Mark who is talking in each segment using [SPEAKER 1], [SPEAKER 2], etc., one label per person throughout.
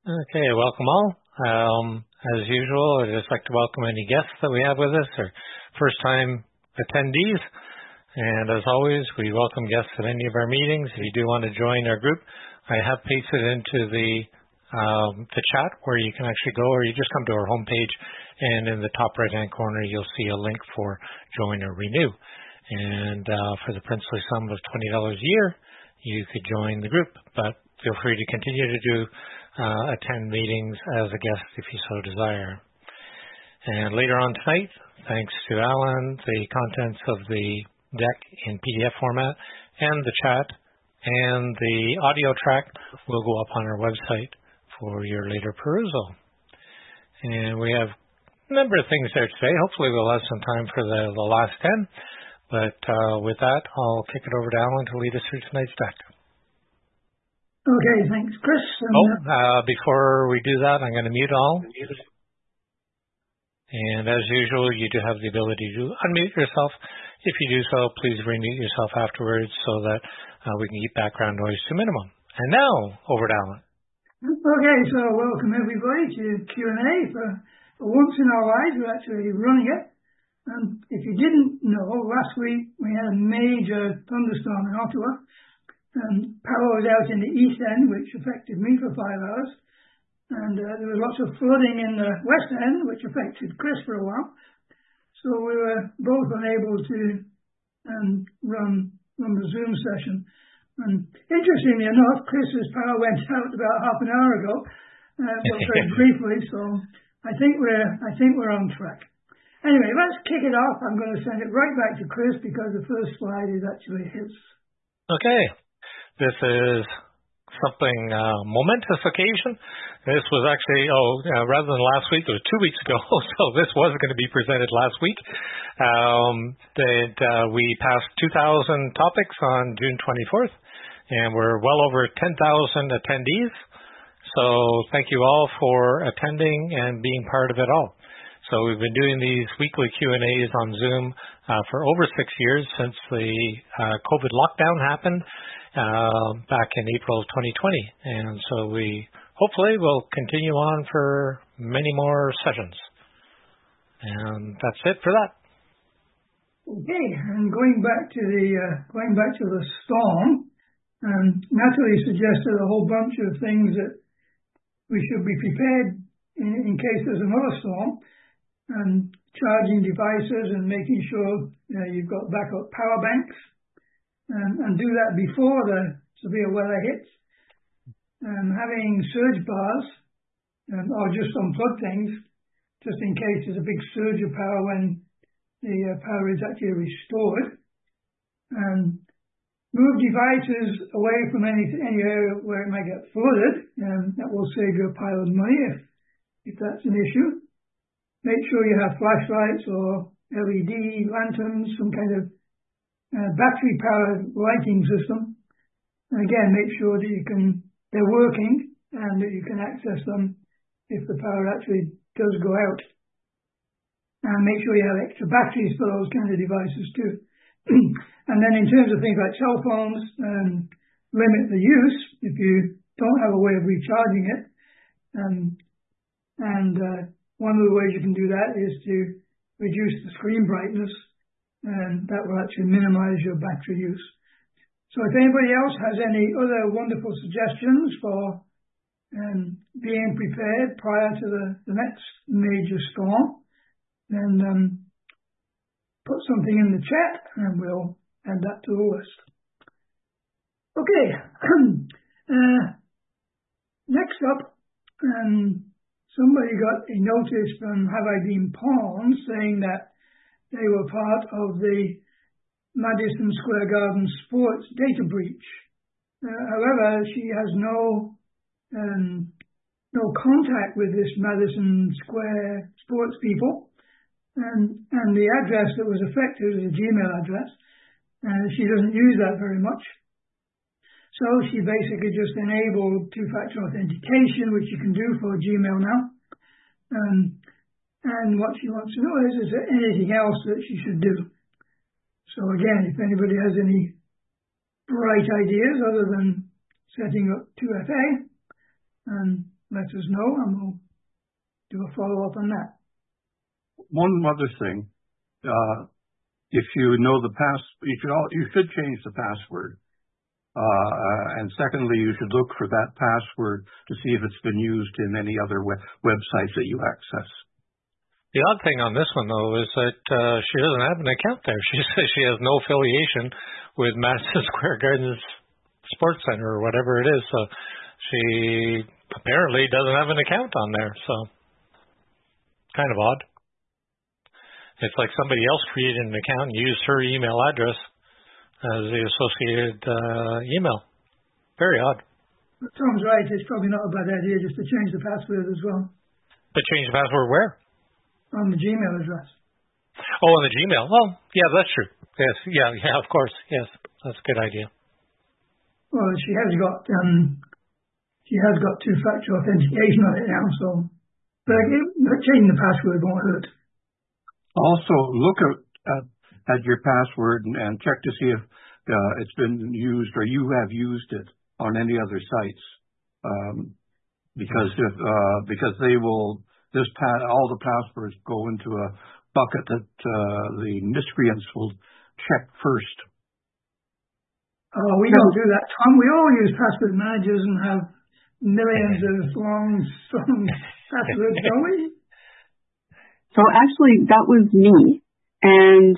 [SPEAKER 1] Okay, welcome all. As usual, I'd just like to welcome any guests that we have with us or first-time attendees. And as always, we welcome guests at any of our meetings. If you do want to join our group, I have pasted into the chat where you can actually go, or you just come to our homepage, and in the top right-hand corner, you'll see a link for Join or Renew. And for the princely sum of $20 a year, you could join the group, but feel free to continue to attend meetings as a guest if you so desire. And later on tonight, thanks to Alan, the contents of the deck in PDF format and the chat and the audio track will go up on our website for your later perusal. And we have a number of things there today. Hopefully we'll have some time for the last 10. But with that, I'll kick it over to Alan to lead us through tonight's deck.
[SPEAKER 2] Okay, thanks, Chris.
[SPEAKER 1] Before we do that, I'm going to mute all. And as usual, you do have the ability to unmute yourself. If you do so, please remute yourself afterwards so that we can keep background noise to minimum. And now, over to Alan.
[SPEAKER 2] Okay, so welcome everybody to Q&A. For once in our lives, we're actually running it. If you didn't know, last week we had a major thunderstorm in Ottawa. Power was out in the east end, which affected me for 5 hours. And there was lots of flooding in the west end, which affected Chris for a while. So we were both unable to run the Zoom session. And interestingly enough, Chris's power went out about half an hour ago, but very briefly. So I think we're on track. Anyway, let's kick it off. I'm going to send it right back to Chris because the first slide is actually his.
[SPEAKER 1] Okay. This is something momentous occasion. This was actually, rather than last week, it was 2 weeks ago, so this was going to be presented last week. We passed 2,000 topics on June 24th, and we're well over 10,000 attendees. So thank you all for attending and being part of it all. So we've been doing these weekly Q&As on Zoom for over 6 years since the COVID lockdown happened back in April of 2020. And so we hopefully will continue on for many more sessions. And that's it for that.
[SPEAKER 2] Okay, and going back to the storm, Natalie suggested a whole bunch of things that we should be prepared in case there's another storm. And charging devices and making sure you've got backup power banks, and do that before the severe weather hits. Having surge bars, or just unplug things, just in case there's a big surge of power when the power is actually restored. And move devices away from any area where it might get flooded, and that will save you a pile of money if that's an issue. Make sure you have flashlights or LED lanterns, some kind of battery-powered lighting system. And again, make sure that they're working and that you can access them if the power actually does go out. And make sure you have extra batteries for those kind of devices too. And then in terms of things like cell phones, limit the use if you don't have a way of recharging it. One of the ways you can do that is to reduce the screen brightness, and that will actually minimize your battery use. So if anybody else has any other wonderful suggestions for being prepared prior to the next major storm, then put something in the chat and we'll add that to the list. Okay, next up, somebody got a notice from Have I Been Pawned saying that they were part of the Madison Square Garden sports data breach. However, she has no contact with this Madison Square sports people, and the address that was affected is a Gmail address, and she doesn't use that very much. So she basically just enabled two-factor authentication, which you can do for Gmail now. And what she wants to know is there anything else that she should do? So again, if anybody has any bright ideas other than setting up 2FA, let us know, and we'll do a follow-up on that.
[SPEAKER 3] One other thing, if you know the you should change the password. And secondly, you should look for that password to see if it's been used in any other websites that you access.
[SPEAKER 1] The odd thing on this one, though, is that she doesn't have an account there. She says she has no affiliation with Madison Square Gardens Sports Center or whatever it is. So she apparently doesn't have an account on there. So kind of odd. It's like somebody else created an account and used her email address as the associated email. Very odd.
[SPEAKER 2] Tom's right. It's probably not a bad idea just to change the password as well.
[SPEAKER 1] But change the password where?
[SPEAKER 2] On the Gmail address.
[SPEAKER 1] Oh, on the Gmail. Well, yeah, that's true. Yes, yeah, of course. Yes, that's a good idea.
[SPEAKER 2] Well, she has got two-factor authentication on it now, so but changing the password won't hurt.
[SPEAKER 3] Also, look at your password and check to see if it's been used or you have used it on any other sites, because they will. All the passwords go into a bucket that the miscreants will check first.
[SPEAKER 2] Oh, we don't do that, Tom. We all use password managers and have millions of long passwords, don't we?
[SPEAKER 4] So actually, that was me, and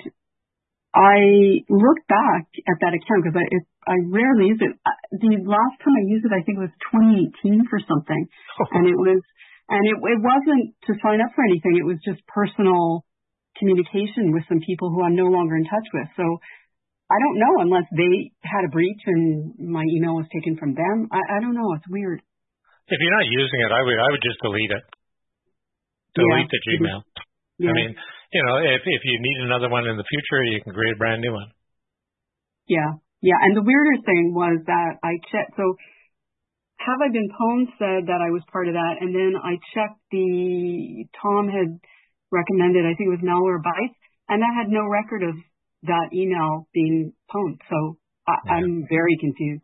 [SPEAKER 4] I looked back at that account because I rarely use it. The last time I used it, I think it was 2018 for something, and it wasn't to sign up for anything. It was just personal communication with some people who I'm no longer in touch with. So I don't know unless they had a breach and my email was taken from them. I don't know. It's weird.
[SPEAKER 1] If you're not using it, I would just delete it. Delete the Gmail. Yeah. I mean, if you need another one in the future, you can create a brand new one. Yeah.
[SPEAKER 4] And the weirder thing was that I checked. So Have I Been Pwned said that I was part of that, and then I checked Tom had recommended, I think it was Malware Bytes, and that had no record of that email being pwned. So I'm very confused.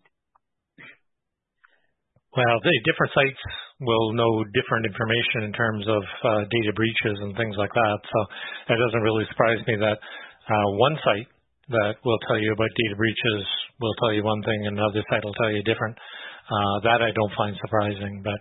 [SPEAKER 1] Well, the different sites will know different information in terms of data breaches and things like that. So it doesn't really surprise me that one site that will tell you about data breaches will tell you one thing and another site will tell you different. That I don't find surprising, but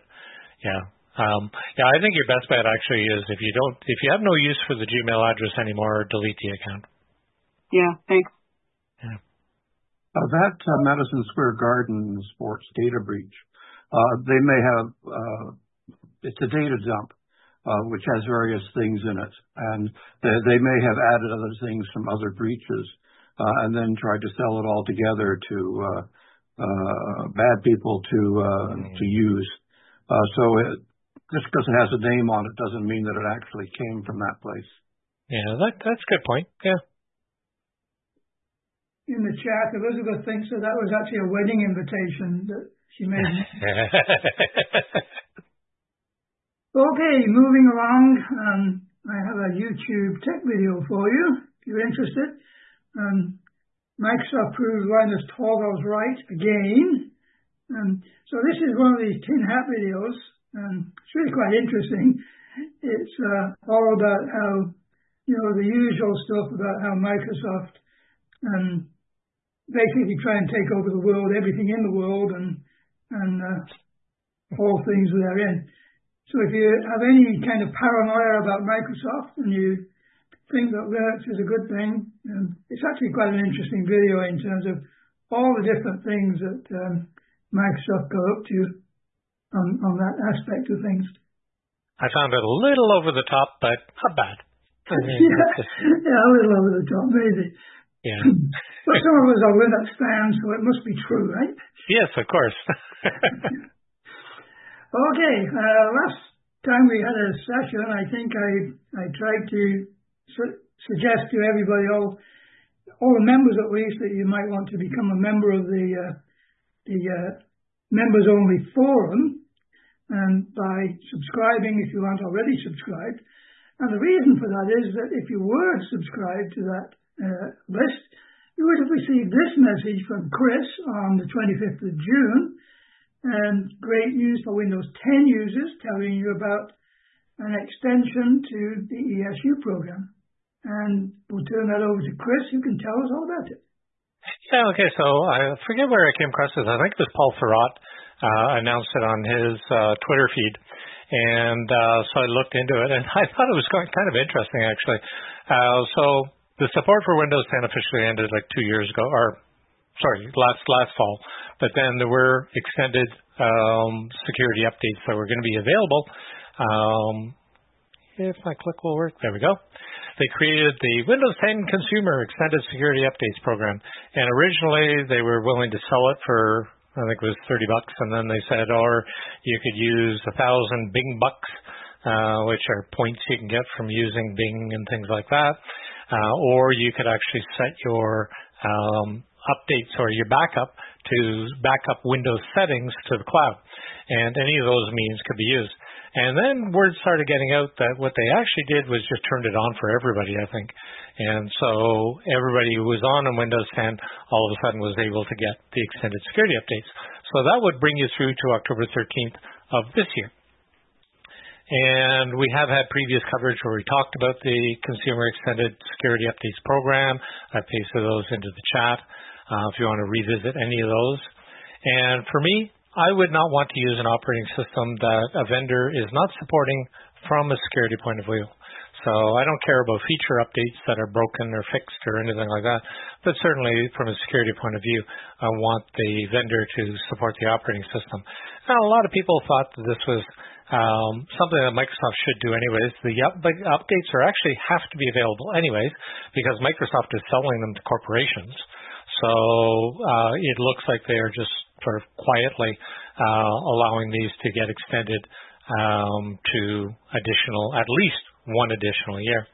[SPEAKER 1] I think your best bet actually is if you have no use for the Gmail address anymore, delete the account.
[SPEAKER 4] Yeah, thanks.
[SPEAKER 1] Yeah.
[SPEAKER 3] That Madison Square Garden sports data breach, they may have, it's a data dump, which has various things in it, and they may have added other things from other breaches, and then tried to sell it all together to bad people to use. So just because it has a name on it doesn't mean that it actually came from that place.
[SPEAKER 1] Yeah, that's a good point. Yeah.
[SPEAKER 2] In the chat, Elizabeth thinks that was actually a wedding invitation that she made. Okay, moving along. I have a YouTube tech video for you, if you're interested. Microsoft proves Linus Torvalds right again. So this is one of these tin hat videos. It's really quite interesting. It's all about how, the usual stuff about how Microsoft basically try and take over the world, everything in the world, and all things therein. So if you have any kind of paranoia about Microsoft and you think that Linux is a good thing, it's actually quite an interesting video in terms of all the different things that Microsoft got up to on that aspect of things.
[SPEAKER 1] I found it a little over the top, but not bad.
[SPEAKER 2] A little over the top, maybe.
[SPEAKER 1] Yeah.
[SPEAKER 2] But some of us are Linux fans, so it must be true, right?
[SPEAKER 1] Yes, of course.
[SPEAKER 2] Okay. Last time we had a session, I think I tried to suggest to everybody, all the members at least, that you might want to become a member of the members-only forum, and by subscribing if you aren't already subscribed. And the reason for that is that if you were subscribed to that list, you would have received this message from Chris on the 25th of June, and great news for Windows 10 users, telling you about an extension to the ESU program. And we'll turn that over to Chris, who can tell us all about it.
[SPEAKER 1] Yeah, okay, so I forget where I came across this. I think it was Paul Thurrott announced it on his Twitter feed. And so I looked into it, and I thought it was kind of interesting, actually. So the support for Windows 10 officially ended like 2 years ago, last fall. But then there were extended security updates that were going to be available. If my click will work, there we go. They created the Windows 10 Consumer Extended Security Updates program. And originally they were willing to sell it for, I think it was $30, and then they said, or you could use 1,000 Bing bucks, which are points you can get from using Bing and things like that. Or you could actually set your updates or your backup to back up Windows settings to the cloud. And any of those means could be used. And then word started getting out that what they actually did was just turned it on for everybody, I think. And so everybody who was on Windows 10 all of a sudden was able to get the extended security updates. So that would bring you through to October 13th of this year. And we have had previous coverage where we talked about the Consumer Extended Security Updates program. I pasted those into the chat if you want to revisit any of those. And for me, I would not want to use an operating system that a vendor is not supporting from a security point of view. So I don't care about feature updates that are broken or fixed or anything like that. But certainly from a security point of view, I want the vendor to support the operating system. Now, a lot of people thought that this was something that Microsoft should do anyways. The updates are actually have to be available anyways because Microsoft is selling them to corporations. So it looks like they are just sort of quietly allowing these to get extended to at least one additional year.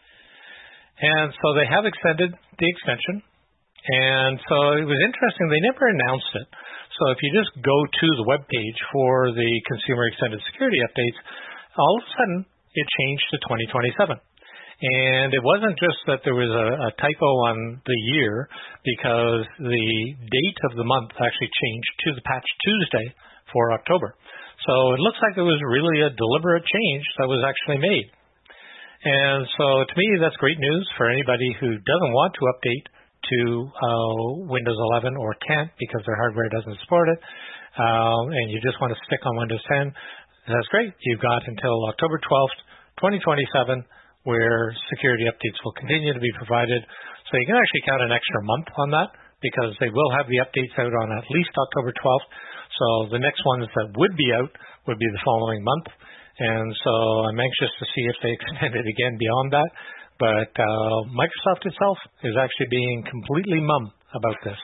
[SPEAKER 1] And so they have extended the extension. And so it was interesting. They never announced it. So if you just go to the web page for the Consumer Extended Security Updates, all of a sudden it changed to 2027. And it wasn't just that there was a typo on the year, because the date of the month actually changed to the Patch Tuesday for October. So it looks like it was really a deliberate change that was actually made. And so to me, that's great news for anybody who doesn't want to update to Windows 11 or can't because their hardware doesn't support it, and you just want to stick on Windows 10. That's great. You've got until October 12th, 2027, where security updates will continue to be provided. So you can actually count an extra month on that because they will have the updates out on at least October 12th. So the next ones that would be out would be the following month. And so I'm anxious to see if they extend it again beyond that. But Microsoft itself is actually being completely mum about this.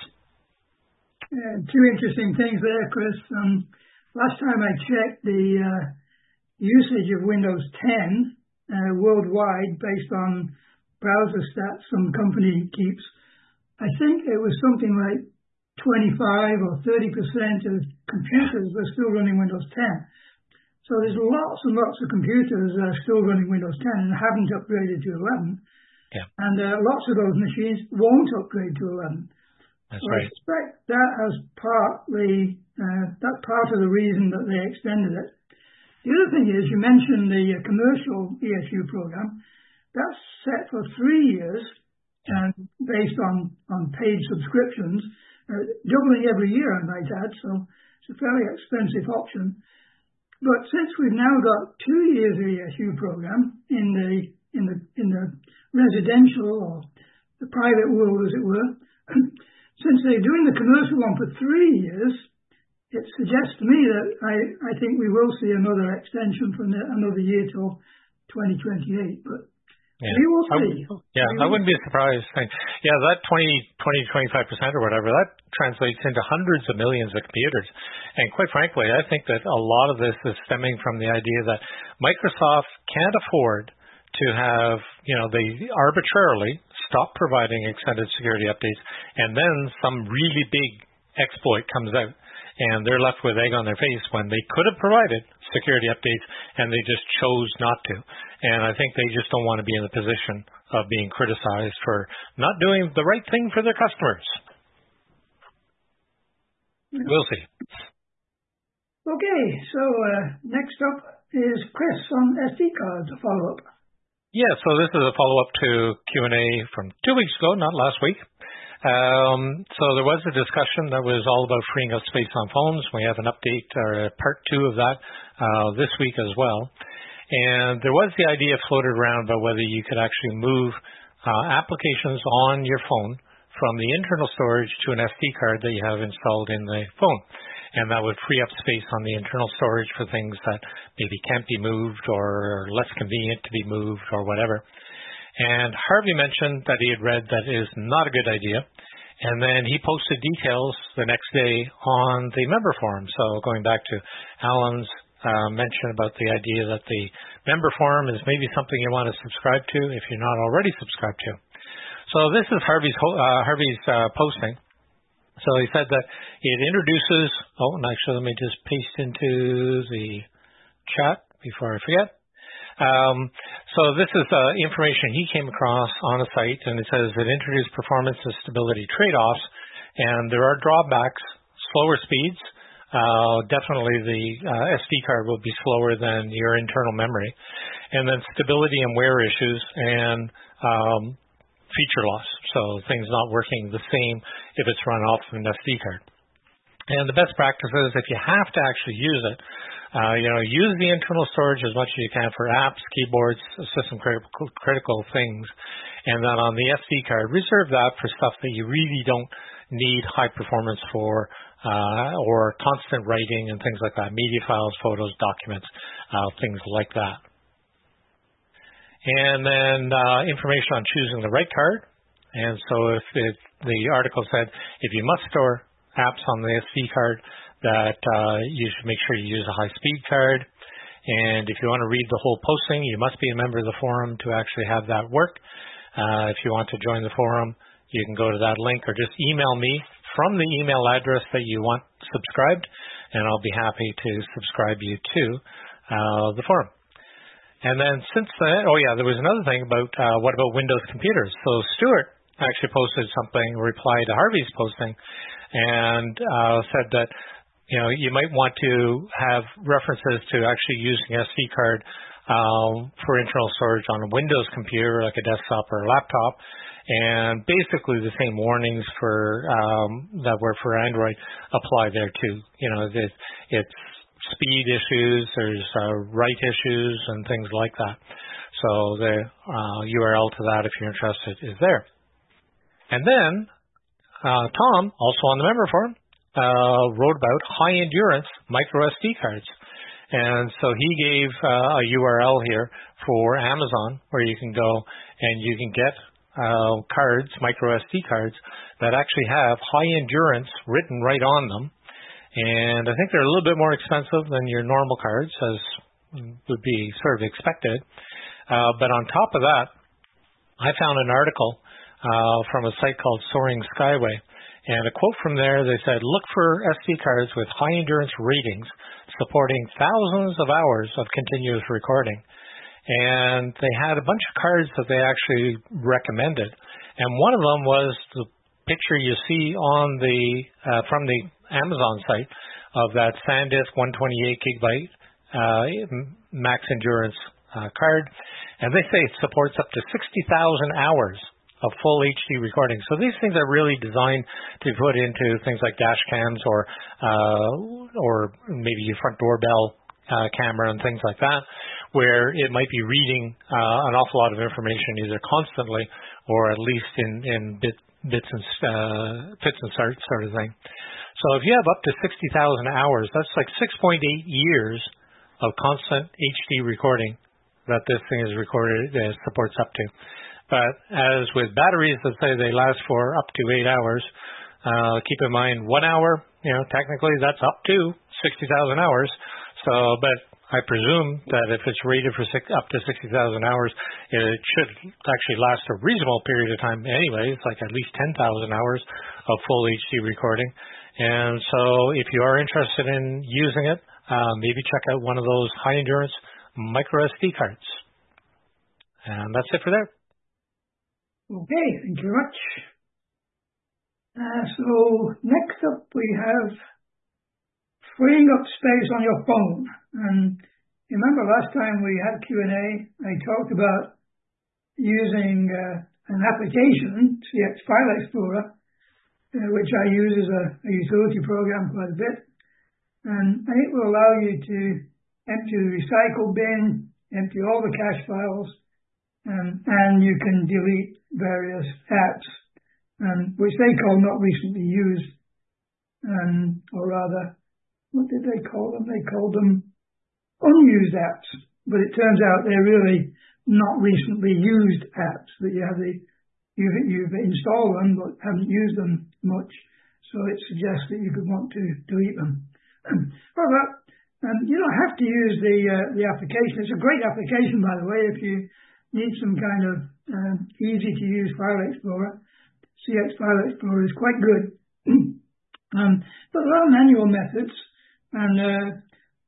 [SPEAKER 2] Two interesting things there, Chris. Last time I checked, the usage of Windows 10 worldwide, based on browser stats some company keeps, I think it was something like 25 or 30% of computers were still running Windows 10. So there's lots and lots of computers that are still running Windows 10 and haven't upgraded to 11.
[SPEAKER 1] Yeah.
[SPEAKER 2] And lots of those machines won't upgrade to 11.
[SPEAKER 1] That's
[SPEAKER 2] so
[SPEAKER 1] right.
[SPEAKER 2] I suspect that has that's part of the reason that they extended it. The other thing is, you mentioned the commercial ESU program. That's set for 3 years and based on paid subscriptions, doubling every year, I might add. So it's a fairly expensive option. But since we've now got 2 years of ESU program in the residential or the private world, as it were, since they're doing the commercial one for 3 years, it suggests to me that I think we will see another extension from another year till 2028. But we will see.
[SPEAKER 1] I wouldn't be surprised. Yeah, that 25% or whatever, that translates into hundreds of millions of computers. And quite frankly, I think that a lot of this is stemming from the idea that Microsoft can't afford to have, they arbitrarily stop providing extended security updates, and then some really big exploit comes out. And they're left with egg on their face when they could have provided security updates and they just chose not to. And I think they just don't want to be in the position of being criticized for not doing the right thing for their customers. We'll see.
[SPEAKER 2] Okay, so next up is Chris on SD cards, a follow-up.
[SPEAKER 1] Yeah, so this is a follow-up to Q&A from 2 weeks ago, not last week. So there was a discussion that was all about freeing up space on phones. We have an update, or part 2 of that, this week as well. And there was the idea floated around about whether you could actually move applications on your phone from the internal storage to an SD card that you have installed in the phone. And that would free up space on the internal storage for things that maybe can't be moved or less convenient to be moved or whatever. And Harvey mentioned that he had read that is not a good idea. And then he posted details the next day on the member forum. So going back to Alan's mention about the idea that the member forum is maybe something you want to subscribe to if you're not already subscribed to. So this is Harvey's posting. So he said that it introduces, and actually let me just paste into the chat before I forget. So this is information he came across on a site, and it says it introduced performance and stability trade-offs, and there are drawbacks, slower speeds. Definitely the SD card will be slower than your internal memory, and then stability and wear issues, and feature loss, so things not working the same if it's run off of an SD card. And the best practice is if you have to actually use it, use the internal storage as much as you can for apps, keyboards, system critical things, and then on the SD card, reserve that for stuff that you really don't need high performance for, or constant writing and things like that, media files, photos, documents, things like that. And then information on choosing the right card. And so the article said if you must store apps on the SD card, that you should make sure you use a high-speed card. And if you want to read the whole posting, you must be a member of the forum to actually have that work. If you want to join the forum, you can go to that link or just email me from the email address that you want subscribed, and I'll be happy to subscribe you to the forum. And then since then, there was another thing about what about Windows computers? So Stuart actually posted something, reply to Harvey's posting, and said that you might want to have references to actually using SD card for internal storage on a Windows computer, like a desktop or a laptop, and basically the same warnings for that were for Android apply there too. It's speed issues, there's write issues and things like that. So the URL to that, if you're interested, is there. And then Tom, also on the member forum, wrote about high endurance micro SD cards. And so he gave a URL here for Amazon where you can go and you can get cards, micro SD cards, that actually have high endurance written right on them. And I think they're a little bit more expensive than your normal cards, as would be sort of expected. But on top of that, I found an article from a site called Soaring Skyway. And a quote from there, they said, look for SD cards with high endurance ratings supporting thousands of hours of continuous recording. And they had a bunch of cards that they actually recommended. And one of them was the picture you see on from the Amazon site of that SanDisk 128 gigabyte max endurance card. And they say it supports up to 60,000 hours of full HD recording. So these things are really designed to put into things like dash cams or maybe your front doorbell camera and things like that, where it might be reading an awful lot of information either constantly or at least in bits and starts sort of thing. So if you have up to 60,000 hours, that's like 6.8 years of constant HD recording that this thing is recorded, supports up to. But as with batteries that say they last for up to 8 hours, keep in mind 1 hour, technically that's up to 60,000 hours. So, but I presume that if it's rated for up to 60,000 hours, it should actually last a reasonable period of time anyway. It's like at least 10,000 hours of full HD recording. And so if you are interested in using it, maybe check out one of those high endurance micro SD cards. And that's it for there.
[SPEAKER 2] Okay, thank you very much. So next up we have freeing up space on your phone. And you remember last time we had Q&A, I talked about using an application, CX File Explorer, which I use as a utility program quite a bit. And it will allow you to empty the recycle bin, empty all the cache files, and you can delete various apps, which they call not recently used, or rather, what did they call them? They called them unused apps, but it turns out they're really not recently used apps, that you've installed them but haven't used them much, so it suggests that you could want to delete them. However, you don't have to use the application. It's a great application, by the way, if you need some kind of easy-to-use file explorer. CX File Explorer is quite good. But there are manual methods, and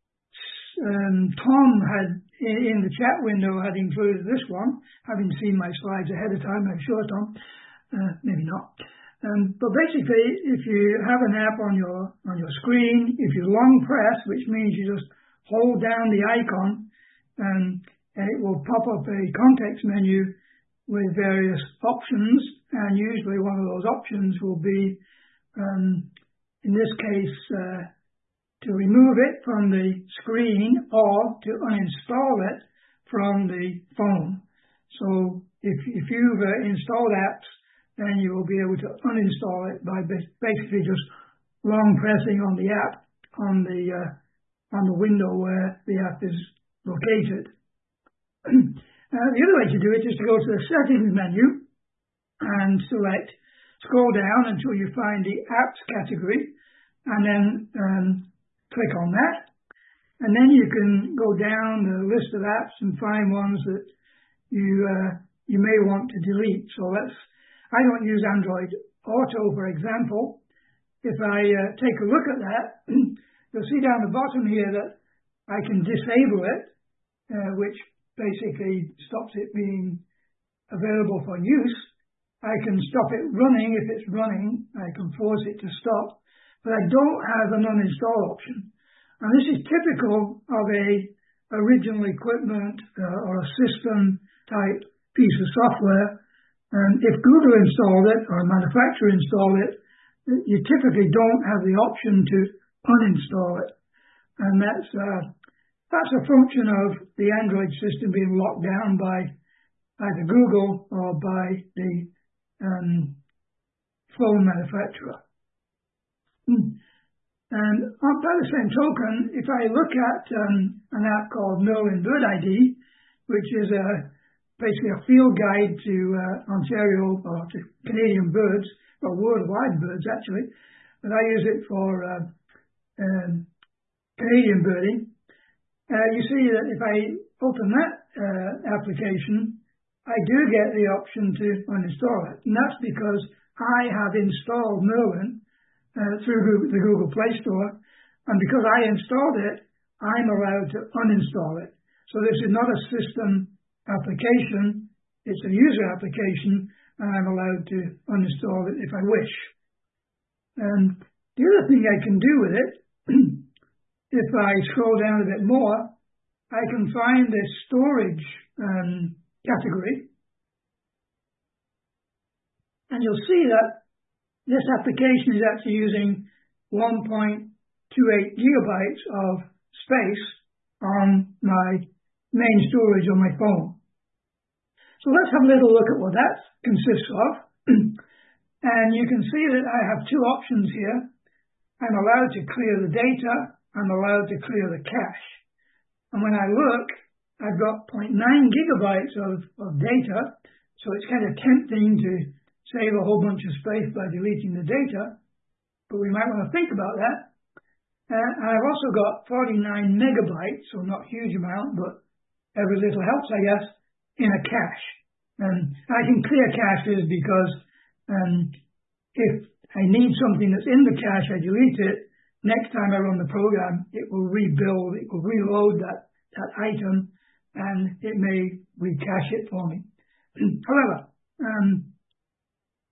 [SPEAKER 2] Tom had, in the chat window, had included this one, having seen my slides ahead of time, I'm sure, Tom. Maybe not. But basically, if you have an app on your screen, if you long press, which means you just hold down the icon, and it will pop up a context menu with various options, and usually one of those options will be, in this case, to remove it from the screen or to uninstall it from the phone. So if you've installed apps, then you will be able to uninstall it by basically just long pressing on the app on the window where the app is located. The other way to do it is to go to the settings menu and scroll down until you find the apps category, and then click on that. And then you can go down the list of apps and find ones that you may want to delete. So I don't use Android Auto, for example. If I take a look at that, you'll see down the bottom here that I can disable it, which basically stops it being available for use. I can stop it running if it's running. I can force it to stop. But I don't have an uninstall option. And this is typical of a original equipment or a system type piece of software. And if Google installed it or a manufacturer installed it, you typically don't have the option to uninstall it. And that's a function of the Android system being locked down by either Google or by the phone manufacturer. And by the same token, if I look at an app called Merlin Bird ID, which is basically a field guide to Ontario or to Canadian birds, or worldwide birds actually, but I use it for Canadian birding. You see that if I open that application, I do get the option to uninstall it. And that's because I have installed Merlin through the Google Play Store. And because I installed it, I'm allowed to uninstall it. So this is not a system application, it's a user application, and I'm allowed to uninstall it if I wish. And the other thing I can do with it, if I scroll down a bit more, I can find the storage category. And you'll see that this application is actually using 1.28 gigabytes of space on my main storage on my phone. So let's have a little look at what that consists of. And you can see that I have two options here. I'm allowed to clear the data. I'm allowed to clear the cache. And when I look, I've got 0.9 gigabytes of data. So it's kind of tempting to save a whole bunch of space by deleting the data. But we might want to think about that. And I've also got 49 megabytes, so not a huge amount, but every little helps, I guess, in a cache. And I can clear caches because if I need something that's in the cache, I delete it. Next time I run the program, it will rebuild, it will reload that item, and it may recache it for me. However,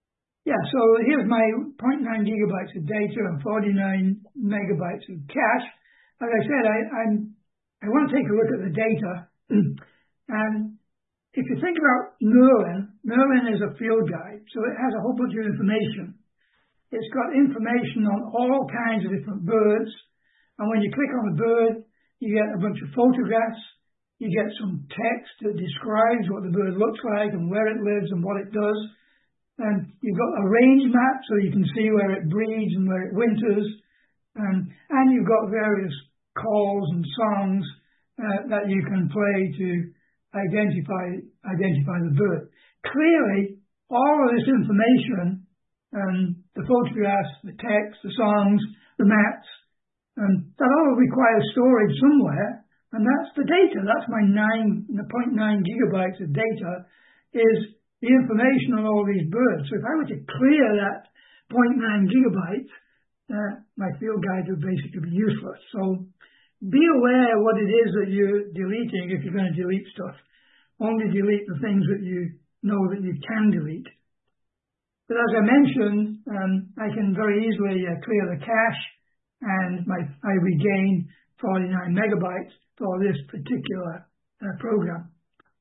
[SPEAKER 2] Yeah, so here's my 0.9 gigabytes of data and 49 megabytes of cache. As I said, I want to take a look at the data. And if you think about Merlin is a field guide, so it has a whole bunch of information. It's got information on all kinds of different birds. And when you click on a bird, you get a bunch of photographs. You get some text that describes what the bird looks like and where it lives and what it does. And you've got a range map so you can see where it breeds and where it winters. And you've got various calls and songs that you can play to identify the bird. Clearly, all of this information, the photographs, the text, the songs, the maps, that all requires storage somewhere, and that's the data. That's my 0.9 gigabytes of data is the information on all these birds. So if I were to clear that 0.9 gigabytes, my field guide would basically be useless. So be aware what it is that you're deleting if you're going to delete stuff. Only delete the things that you know that you can delete. But as I mentioned, I can very easily clear the cache, and I regain 49 megabytes for this particular program.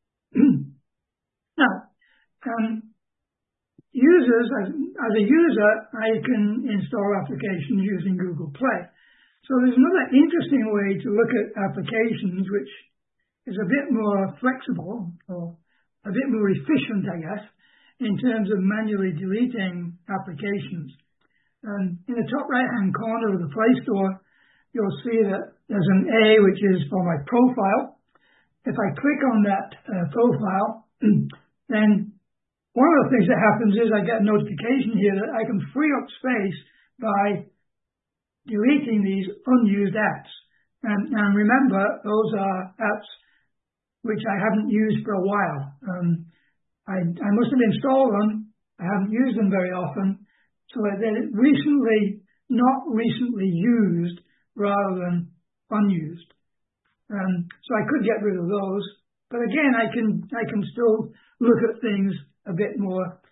[SPEAKER 2] Now, users, as a user, I can install applications using Google Play. So there's another interesting way to look at applications which is a bit more flexible or a bit more efficient, I guess, in terms of manually deleting applications. In the top right-hand corner of the Play Store, you'll see that there's an A, which is for my profile. If I click on that profile, then one of the things that happens is I get a notification here that I can free up space by deleting these unused apps. And remember, those are apps which I haven't used for a while. I must have installed them. I haven't used them very often. So they're not recently used rather than unused. So I could get rid of those. But again, I can still look at things a bit more,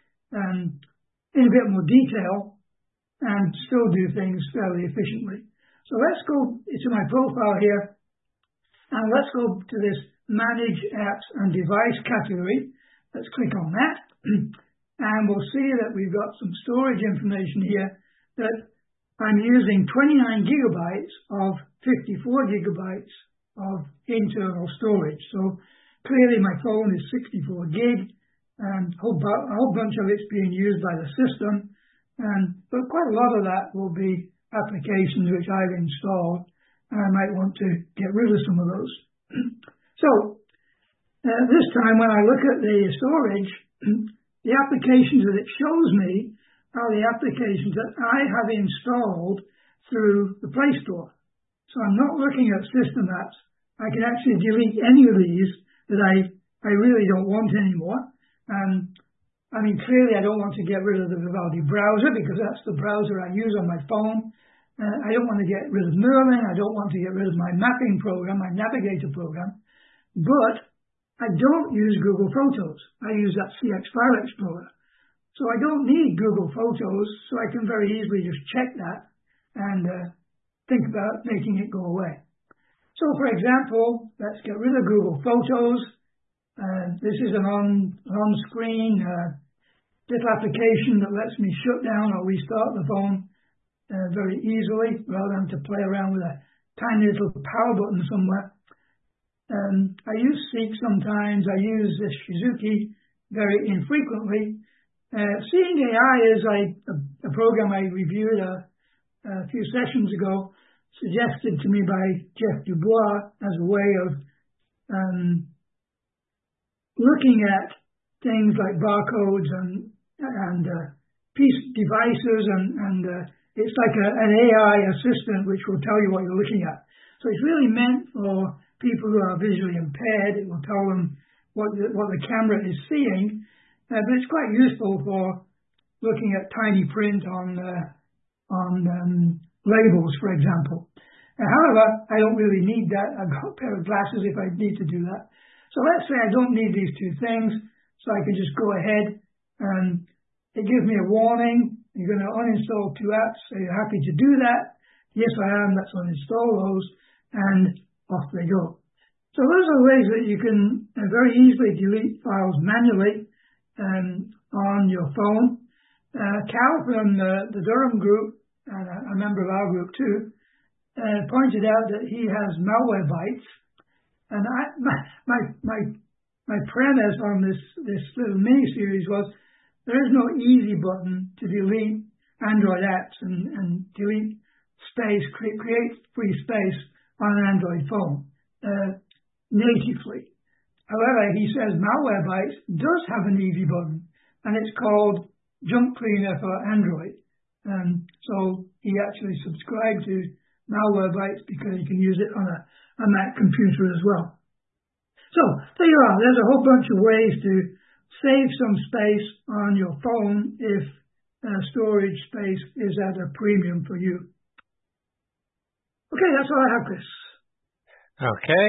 [SPEAKER 2] in a bit more detail and still do things fairly efficiently. So let's go to my profile here and let's go to this Manage Apps and Device category. Let's click on that and we'll see that we've got some storage information here that I'm using 29 gigabytes of 54 gigabytes of internal storage. So clearly my phone is 64 gig. And a whole bunch of it's being used by the system, but quite a lot of that will be applications which I've installed, and I might want to get rid of some of those. So this time when I look at the storage, the applications that it shows me are the applications that I have installed through the Play Store. So I'm not looking at system apps. I can actually delete any of these that I really don't want anymore. Clearly I don't want to get rid of the Vivaldi browser because that's the browser I use on my phone. I don't want to get rid of Merlin. I don't want to get rid of my mapping program, my navigator program. But I don't use Google Photos. I use that CX File Explorer. So I don't need Google Photos, so I can very easily just check that and think about making it go away. So for example, let's get rid of Google Photos. This is an on-screen little application that lets me shut down or restart the phone very easily rather than to play around with a tiny little power button somewhere. I use Seek sometimes. I use this Shizuki very infrequently. Seeing AI is a program I reviewed a few sessions ago, suggested to me by Jeff Dubois as a way of looking at things like barcodes and piece devices, and it's like an AI assistant which will tell you what you're looking at. So it's really meant for people who are visually impaired. It will tell them what the camera is seeing, but it's quite useful for looking at tiny print on labels, for example. However, I don't really need that. I've got a pair of glasses if I need to do that. So let's say I don't need these two things, so I can just go ahead and it gives me a warning. You're going to uninstall 2 apps. Are you happy to do that? Yes, I am. Let's uninstall those. And off they go. So those are ways that you can very easily delete files manually on your phone. Cal from the Durham group, and a member of our group too, pointed out that he has Malwarebytes. And my premise on this little mini-series was there is no easy button to delete Android apps and delete space, create free space on an Android phone natively. However, he says Malwarebytes does have an easy button, and it's called Junk Cleaner for Android. So he actually subscribed to Malwarebytes because you can use it on a Mac computer as well. So there you are. There's a whole bunch of ways to save some space on your phone if storage space is at a premium for you. Okay, that's all I have, Chris.
[SPEAKER 1] Okay.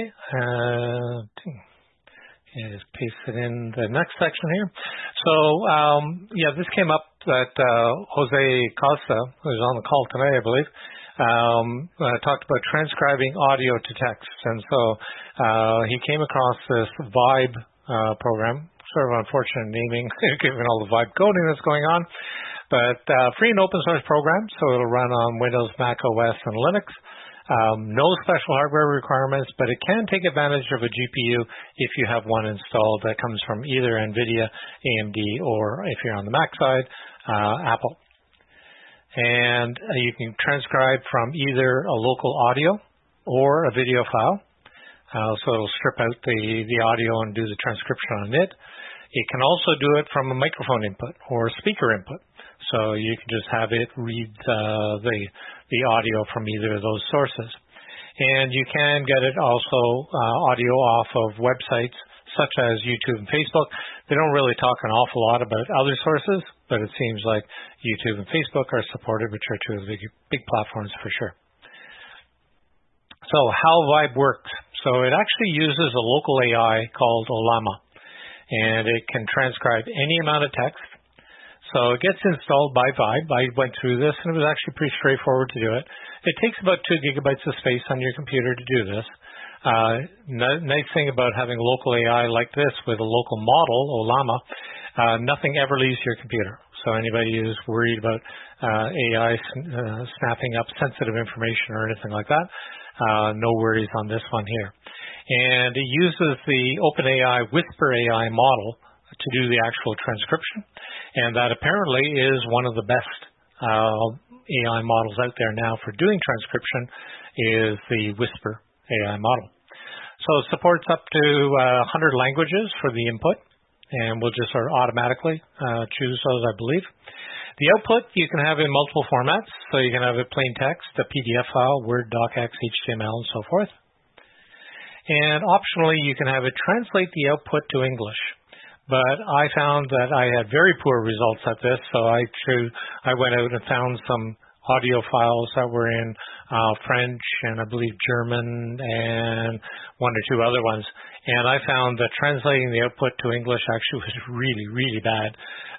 [SPEAKER 1] Just paste it in the next section here. So, this came up that Jose Costa, who's on the call today, I believe, talked about transcribing audio to text. And so he came across this Vibe program, sort of unfortunate naming, given all the Vibe coding that's going on, but free and open source program, so it'll run on Windows, Mac OS, and Linux. No special hardware requirements, but it can take advantage of a GPU if you have one installed that comes from either NVIDIA, AMD, or if you're on the Mac side, Apple. And you can transcribe from either a local audio or a video file. So it'll strip out the audio and do the transcription on it. It can also do it from a microphone input or speaker input. So you can just have it read the audio from either of those sources. And you can get it also audio off of websites such as YouTube and Facebook. They don't really talk an awful lot about other sources, but it seems like YouTube and Facebook are supported, which are two of the big platforms for sure. So how Vibe works. So it actually uses a local AI called Ollama, and it can transcribe any amount of text. So it gets installed by Vibe. I went through this, and it was actually pretty straightforward to do it. It takes about 2 gigabytes of space on your computer to do this. Nice thing about having local AI like this with a local model, Ollama, nothing ever leaves your computer. So anybody who's worried about AI snapping up sensitive information or anything like that, no worries on this one here. And it uses the OpenAI Whisper AI model to do the actual transcription, and that apparently is one of the best AI models out there now for doing transcription is the Whisper AI model. So it supports up to 100 languages for the input, and we'll just sort of automatically choose those, I believe. The output you can have in multiple formats, so you can have it plain text, a PDF file, Word, DocX, HTML, and so forth. And optionally, you can have it translate the output to English. But I found that I had very poor results at this, so I went out and found some audio files that were in French and I believe German and 1 or 2 other ones. And I found that translating the output to English actually was really, really bad.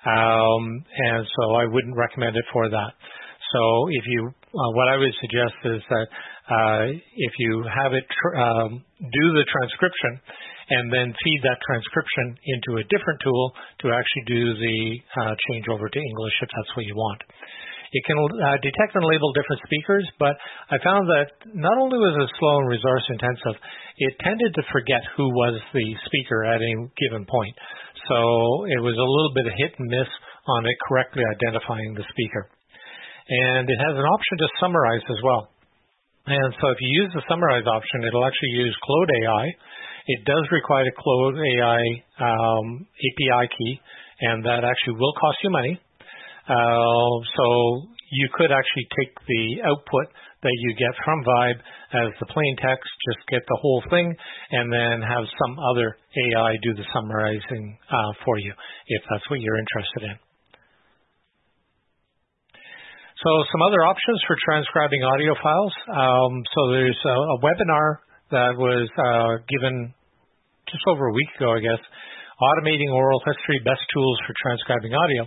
[SPEAKER 1] And so I wouldn't recommend it for that. So if you, what I would suggest is that if you have it do the transcription and then feed that transcription into a different tool to actually do the change over to English if that's what you want. It can detect and label different speakers, but I found that not only was it slow and resource intensive, it tended to forget who was the speaker at any given point. So it was a little bit of hit and miss on it correctly identifying the speaker. And it has an option to summarize as well. And so if you use the summarize option, it'll actually use Claude AI. It does require a Claude AI API key, and that actually will cost you money. So you could actually take the output that you get from Vibe as the plain text, just get the whole thing, and then have some other AI do the summarizing for you, if that's what you're interested in. So some other options for transcribing audio files. So there's a webinar that was given just over a week ago, I guess, Automating Oral History, Best Tools for Transcribing Audio.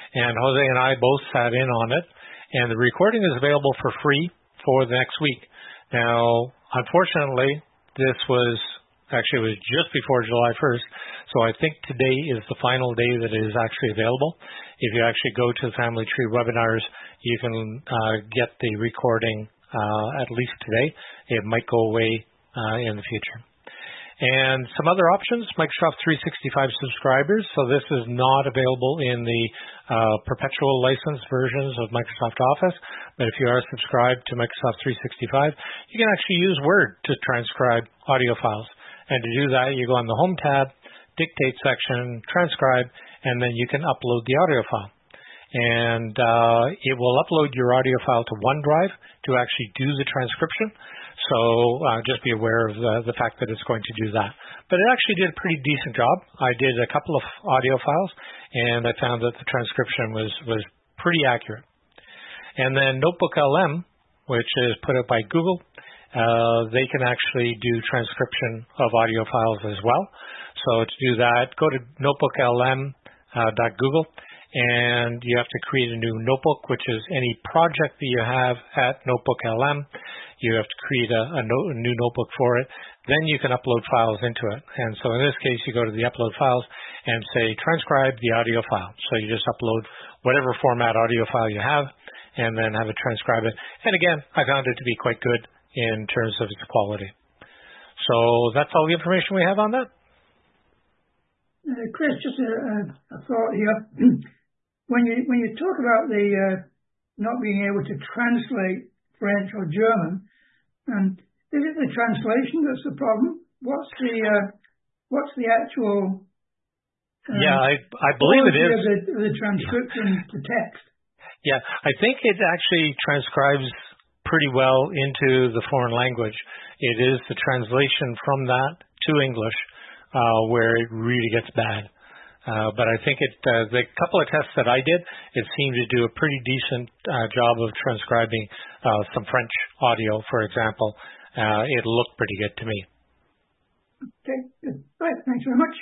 [SPEAKER 1] and Jose and I both sat in on it, and the recording is available for free for the next week. Now, unfortunately, it was just before July 1st, so I think today is the final day that it is actually available. If you actually go to the Family Tree webinars, you can get the recording at least today. It might go away in the future. And some other options, Microsoft 365 subscribers. So this is not available in the perpetual license versions of Microsoft Office, but if you are subscribed to Microsoft 365, you can actually use Word to transcribe audio files. And to do that, you go on the Home tab, Dictate section, Transcribe, and then you can upload the audio file. And it will upload your audio file to OneDrive to actually do the transcription. So just be aware of the fact that it's going to do that. But it actually did a pretty decent job. I did a couple of audio files, and I found that the transcription was pretty accurate. And then Notebook LM, which is put out by Google, they can actually do transcription of audio files as well. So to do that, go to notebooklm.google, and you have to create a new notebook, which is any project that you have at Notebook LM. You have to create a new notebook for it. Then you can upload files into it. And so in this case, you go to the upload files and say transcribe the audio file. So you just upload whatever format audio file you have and then have it transcribe it. And again, I found it to be quite good in terms of its quality. So that's all the information we have on that.
[SPEAKER 2] Chris, just a thought here. When you talk about the not being able to translate French or German, is it the translation that's the problem? What's the actual?
[SPEAKER 1] I believe it is
[SPEAKER 2] the transcription to text.
[SPEAKER 1] Yeah, I think it actually transcribes pretty well into the foreign language. It is the translation from that to English where it really gets bad. But I think the couple of tests that I did, it seemed to do a pretty decent job of transcribing some French audio, for example. It looked pretty good to me.
[SPEAKER 2] Okay, good. Right, thanks very much.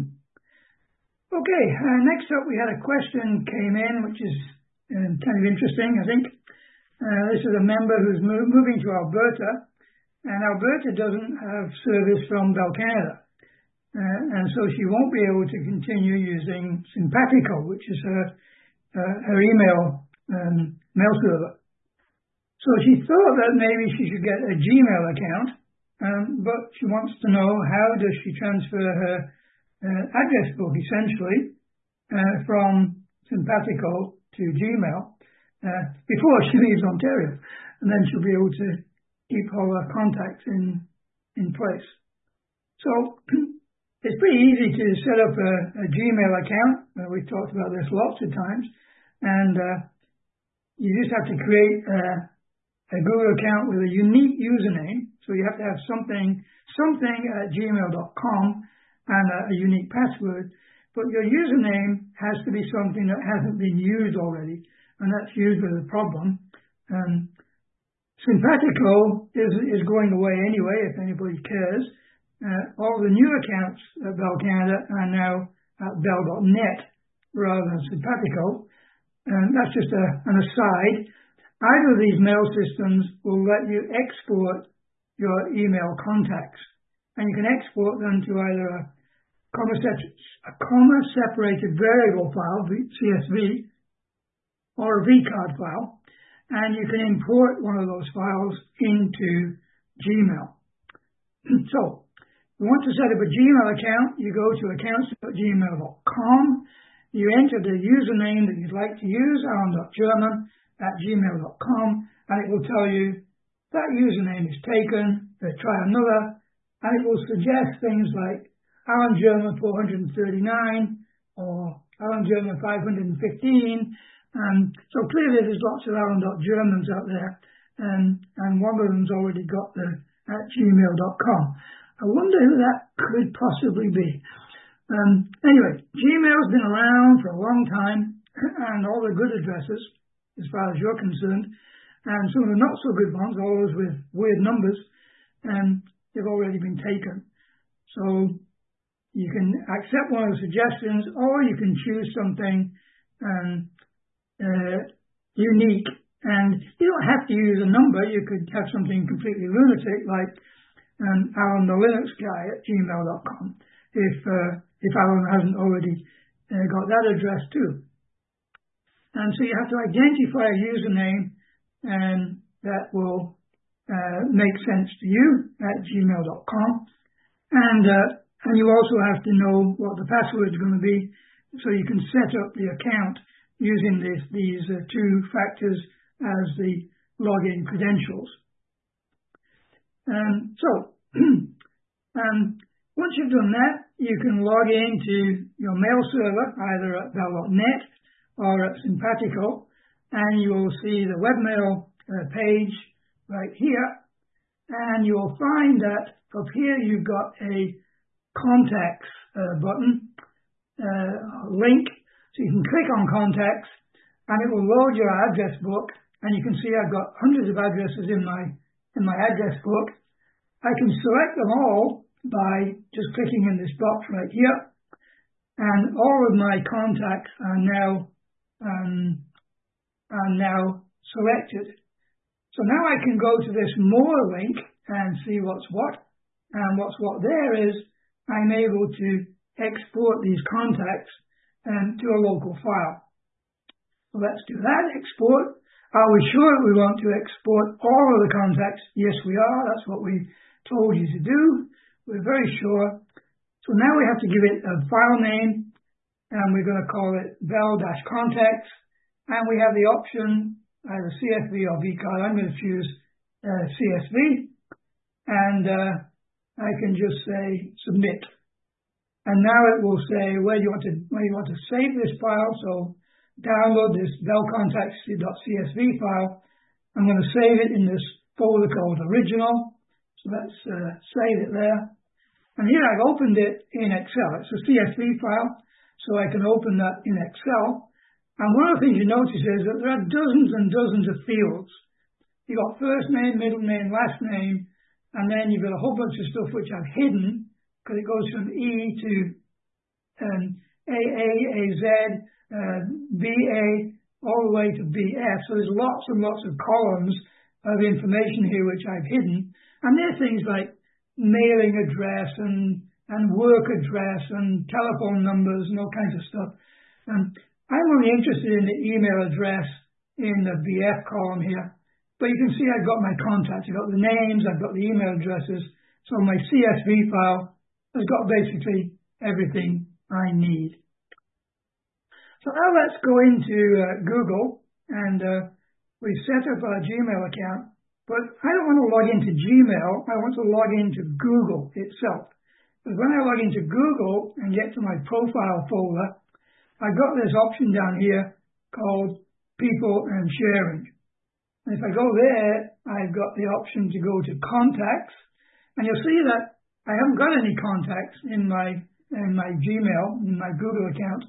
[SPEAKER 2] Okay, next up we had a question came in, which is kind of interesting, I think. This is a member who's moving to Alberta, and Alberta doesn't have service from Bell Canada. And so she won't be able to continue using Simpatico, which is her email mail server. So she thought that maybe she should get a Gmail account, but she wants to know how does she transfer her address book, essentially, from Simpatico to Gmail before she leaves Ontario. And then she'll be able to keep all her contacts in place. So it's pretty easy to set up a Gmail account. We've talked about this lots of times. And you just have to create a Google account with a unique username. So you have to have something at gmail.com and a unique password. But your username has to be something that hasn't been used already. And that's usually the problem. Simpatico is going away anyway, if anybody cares. All the new accounts at Bell Canada are now at bell.net rather than Simpatico. And that's just an aside. Either of these mail systems will let you export your email contacts. And you can export them to either a comma-separated variable file, CSV, or a vCard file. And you can import one of those files into Gmail. So, if you want to set up a Gmail account, you go to accounts.gmail.com. You enter the username that you'd like to use, alan.german@gmail.com, and it will tell you that username is taken, try another, and it will suggest things like Alan German 439 or Alan German 515. So clearly there's lots of Alan.Germans out there, and one of them's already got the @gmail.com. I wonder who that could possibly be. Anyway, Gmail's been around for a long time, and all the good addresses, as far as you're concerned, and some of the not so good ones, all those with weird numbers, they've already been taken. So you can accept one of the suggestions, or you can choose something unique. And you don't have to use a number. You could have something completely lunatic like Alan the Linux guy at gmail.com if Alan hasn't already got that address too. And so you have to identify a username that will make sense to you at gmail.com. And you also have to know what the password is going to be so you can set up the account using these two factors as the login credentials. So once you've done that, you can log into your mail server either at bell.net or at Sympatico, and you will see the webmail page right here, and you'll find that up here you've got a contacts button, link, so you can click on contacts and it will load your address book, and you can see I've got hundreds of addresses in my address book. I can select them all by just clicking in this box right here, and all of my contacts are now selected. So now I can go to this more link and see what's what, and what's what there is I'm able to export these contacts to a local file. So let's do that, export. Are we sure we want to export all of the contacts? Yes, we are. That's what we told you to do. We're very sure. So now we have to give it a file name, and we're going to call it bell-contacts, and we have the option either CSV or vcard. I'm going to choose CSV, and I can just say submit. And now it will say where you want to save this file. So download this bellcontacts.csv file. I'm going to save it in this folder called original. So let's save it there. And here I've opened it in Excel. It's a CSV file, so I can open that in Excel. And one of the things you notice is that there are dozens and dozens of fields. You've got first name, middle name, last name, and then you've got a whole bunch of stuff which I've hidden because it goes from E to AA, AZ, BA, all the way to BF. So there's lots and lots of columns of information here which I've hidden. And they're things like mailing address and work address and telephone numbers and all kinds of stuff. And I'm only interested in the email address in the BF column here. But you can see I've got my contacts. I've got the names, I've got the email addresses. So my CSV file has got basically everything I need. So now let's go into Google, and we set up our Gmail account. But I don't want to log into Gmail. I want to log into Google itself. Because when I log into Google and get to my profile folder, I've got this option down here called People and Sharing. And if I go there, I've got the option to go to Contacts. And you'll see that I haven't got any contacts in my Gmail, in my Google account.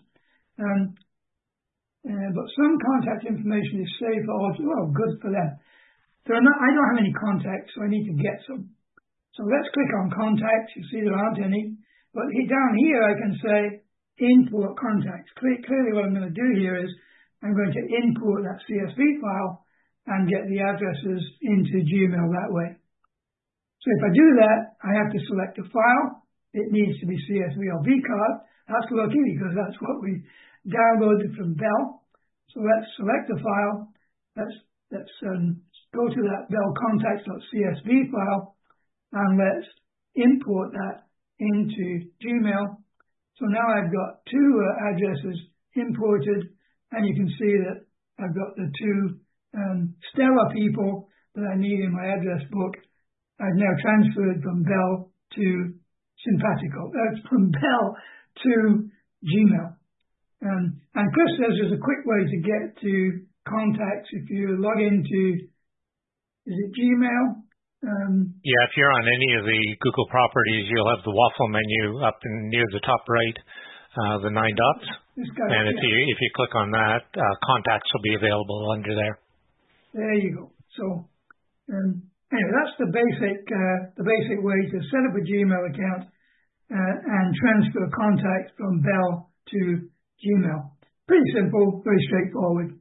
[SPEAKER 2] But some contact information is saved for all. Well, good for them. I don't have any contacts, so I need to get some. So let's click on Contacts. You see there aren't any. But down here I can say Import Contacts. Clearly what I'm going to do here is I'm going to import that CSV file and get the addresses into Gmail that way. So if I do that, I have to select a file. It needs to be CSV or vcard. That's lucky because that's what we downloaded from Bell. So let's select a file. Let's go to that bellcontacts.csv file and let's import that into Gmail. So now I've got two addresses imported, and you can see that I've got the two Stellar people that I need in my address book. I've now transferred from Bell to Sympatico. That's from Bell to Gmail. And Chris says there's a quick way to get to contacts if you log into, is it Gmail?
[SPEAKER 1] Yeah, if you're on any of the Google properties, you'll have the waffle menu up near the top right, the 9 dots. And if you click on that, contacts will be available under there.
[SPEAKER 2] There you go. So anyway, that's the basic way to set up a Gmail account and transfer contacts from Bell to Gmail. pretty simple, very straightforward.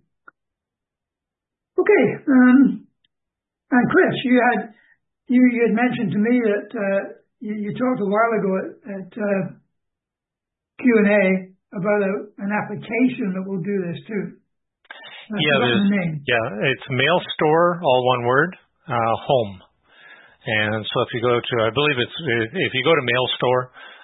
[SPEAKER 2] Okay, and Chris, you had mentioned to me that you talked a while ago at Q&A about an application that will do this too.
[SPEAKER 1] It's MailStore, all one word, home. And so if you go to, I believe if you go to MailStore,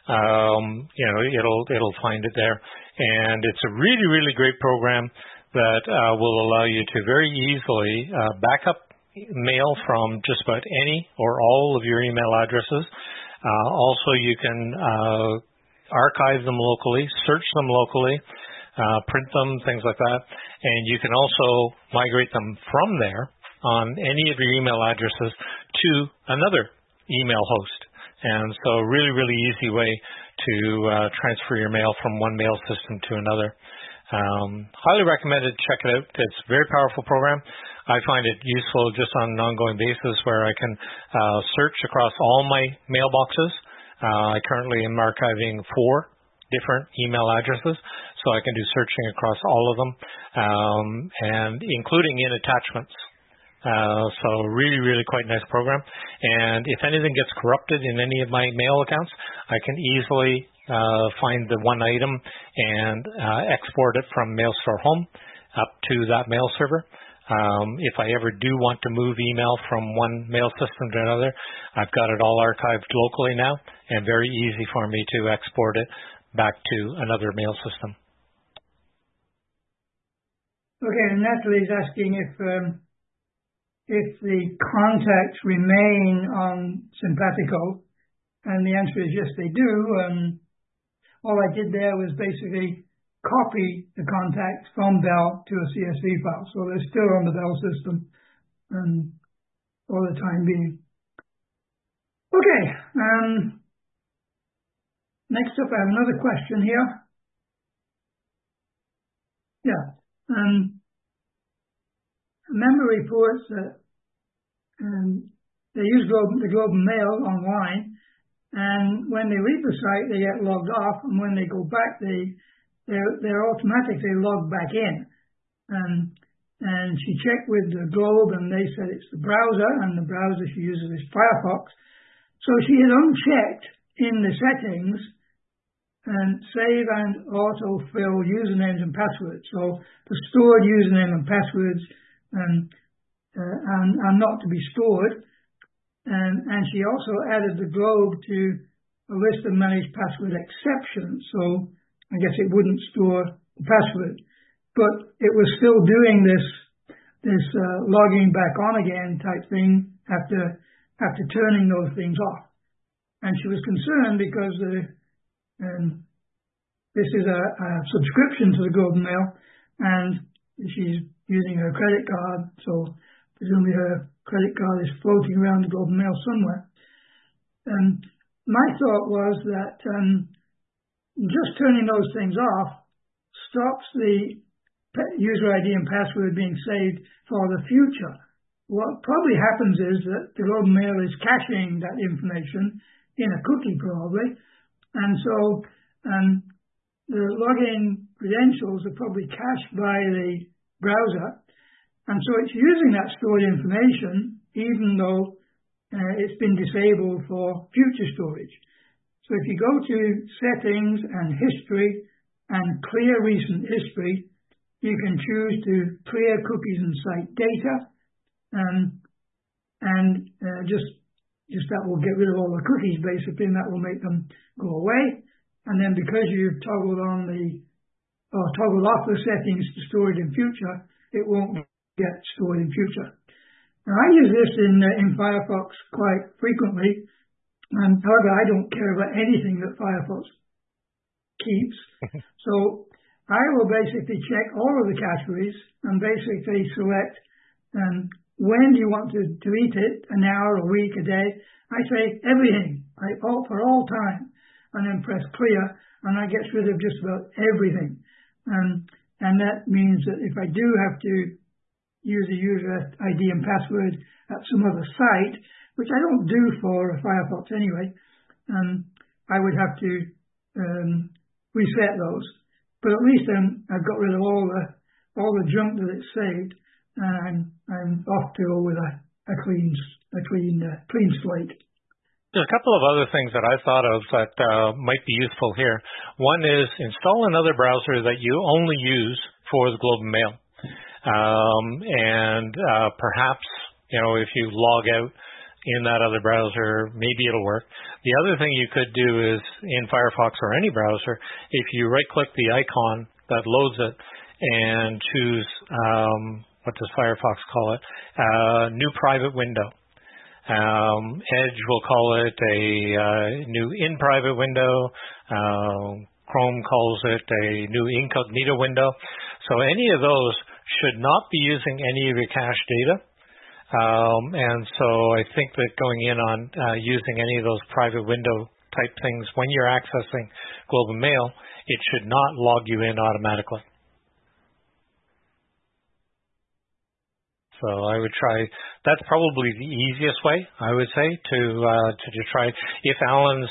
[SPEAKER 1] it'll find it there. And it's a really, really great program that will allow you to very easily back up mail from just about any or all of your email addresses. Also, you can archive them locally, search them locally, print them, things like that. And you can also migrate them from there on any of your email addresses to another email host. And so really, really easy way to transfer your mail from one mail system to another. Highly recommended. Check it out. It's a very powerful program. I find it useful just on an ongoing basis where I can search across all my mailboxes. I currently am archiving 4 different email addresses, so I can do searching across all of them, and including in attachments. So really, really quite nice program. And if anything gets corrupted in any of my mail accounts, I can easily find the one item and export it from MailStore Home up to that mail server. If I ever do want to move email from one mail system to another, I've got it all archived locally now and very easy for me to export it back to another mail system.
[SPEAKER 2] Okay, and Natalie's asking if the contacts remain on Simpatico, and the answer is yes, they do. All I did there was basically copy the contacts from Bell to a CSV file, so they're still on the Bell system for the time being. Okay, next up I have another question here. A member reports that they use the Globe and Mail online, and when they leave the site, they get logged off, and when they go back, they're automatically logged back in. And she checked with the Globe, and they said it's the browser, and the browser she uses is Firefox. So she had unchecked in the settings and save and autofill usernames and passwords. So the stored username and passwords are not to be stored. And she also added the Globe to a list of managed password exceptions. So I guess it wouldn't store the password, but it was still doing this logging back on again type thing after turning those things off. And she was concerned because this is a subscription to the Globe and Mail, and she's using her credit card, so presumably her credit card is floating around the Globe and Mail somewhere. My thought was that just turning those things off stops the user ID and password being saved for the future. What probably happens is that the Globe and Mail is caching that information in a cookie probably, and so the login credentials are probably cached by the browser, and so it's using that stored information even though it's been disabled for future storage. So if you go to settings and history and clear recent history, you can choose to clear cookies and site data, and just that will get rid of all the cookies basically, and that will make them go away. And then because you've toggled off the settings to store it in future, it won't get stored in future. Now I use this in Firefox quite frequently, and however I don't care about anything that Firefox keeps. So I will basically check all of the categories and basically select when do you want to delete it, an hour, a week, a day. I say everything, for all time, and then press clear, and that gets rid of just about everything. And that means that if I do have to use a user ID and password at some other site, which I don't do for Firefox anyway, I would have to reset those. but at least then I've got rid of all the junk that it's saved, and I'm off to go with a clean slate.
[SPEAKER 1] There's a couple of other things that I thought of that might be useful here. One is install another browser that you only use for the Globe and Mail. And perhaps, if you log out in that other browser, maybe it'll work. The other thing you could do is in Firefox or any browser, if you right-click the icon that loads it and choose, what does Firefox call it? New private window. Edge will call it a new in-private window. Chrome calls it a new incognito window. So any of those should not be using any of your cache data. And so I think that going in on using any of those private window type things when you're accessing Globe and Mail, it should not log you in automatically. So I would try. That's probably the easiest way, I would say, to try. If Alan's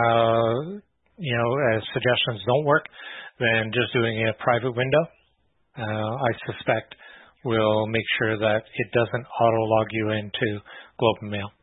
[SPEAKER 1] suggestions don't work, then just doing a private window, I suspect, will make sure that it doesn't auto log you into Globe and Mail.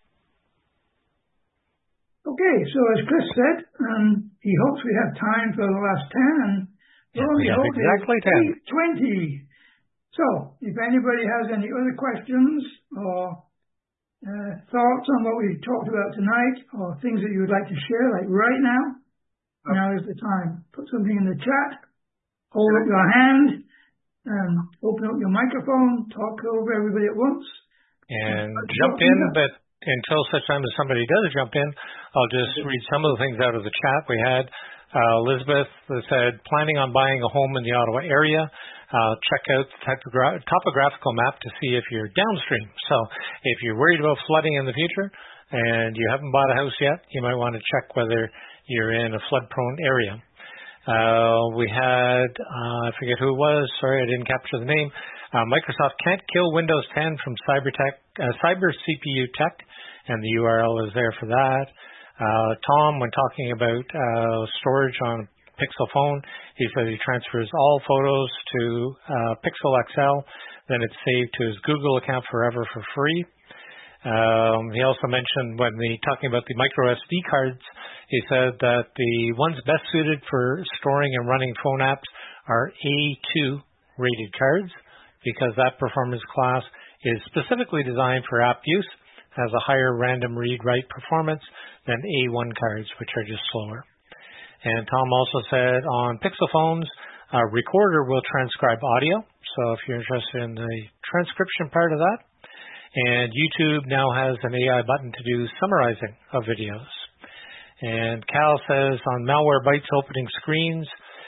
[SPEAKER 2] Okay, so as Chris said, he hopes we have time for the last 10, and
[SPEAKER 1] we have exactly
[SPEAKER 2] 20. So, if anybody has any other questions or thoughts on what we talked about tonight, or things that you would like to share, like right now is the time. Put something in the chat, hold up your hand, open up your microphone, talk over everybody at once.
[SPEAKER 1] And jump in, but until such time as somebody does jump in, I'll just read some of the things out of the chat. We had Elizabeth that said, planning on buying a home in the Ottawa area. Check out the topographical map to see if you're downstream. So if you're worried about flooding in the future and you haven't bought a house yet, you might want to check whether you're in a flood-prone area. We had, I forget who it was, sorry I didn't capture the name, Microsoft can't kill Windows 10 from Cyber CPU Tech, and the URL is there for that. Tom, when talking about storage on Pixel phone, he said he transfers all photos to Pixel XL, then it's saved to his Google account forever for free. He also mentioned when talking about the micro SD cards, he said that the ones best suited for storing and running phone apps are A2 rated cards, because that performance class is specifically designed for app use, has a higher random read-write performance than A1 cards, which are just slower. And Tom also said on Pixel phones, a recorder will transcribe audio. So if you're interested in the transcription part of that. And YouTube now has an AI button to do summarizing of videos. And Cal says on Malwarebytes opening screens,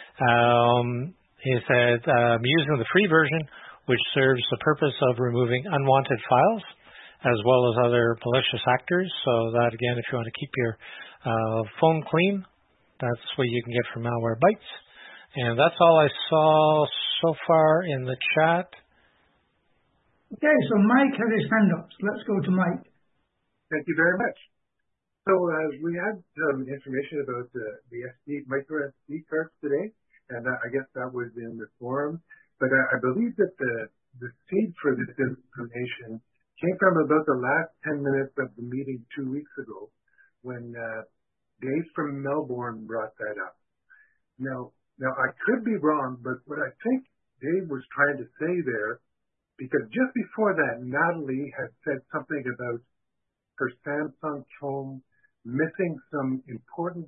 [SPEAKER 1] he said, I'm using the free version, which serves the purpose of removing unwanted files, as well as other malicious actors. So that, again, if you want to keep your phone clean, that's what you can get from Malwarebytes. And that's all I saw so far in the chat.
[SPEAKER 2] Okay, so Mike has his hand up. So let's go to Mike.
[SPEAKER 5] Thank you very much. So we had some information about the micro SD cards today, and I guess that was in the forum. But I believe that the seed for this information came from about the last 10 minutes of the meeting 2 weeks ago, when Dave from Melbourne brought that up. Now I could be wrong, but what I think Dave was trying to say there, because just before that, Natalie had said something about her Samsung phone missing some important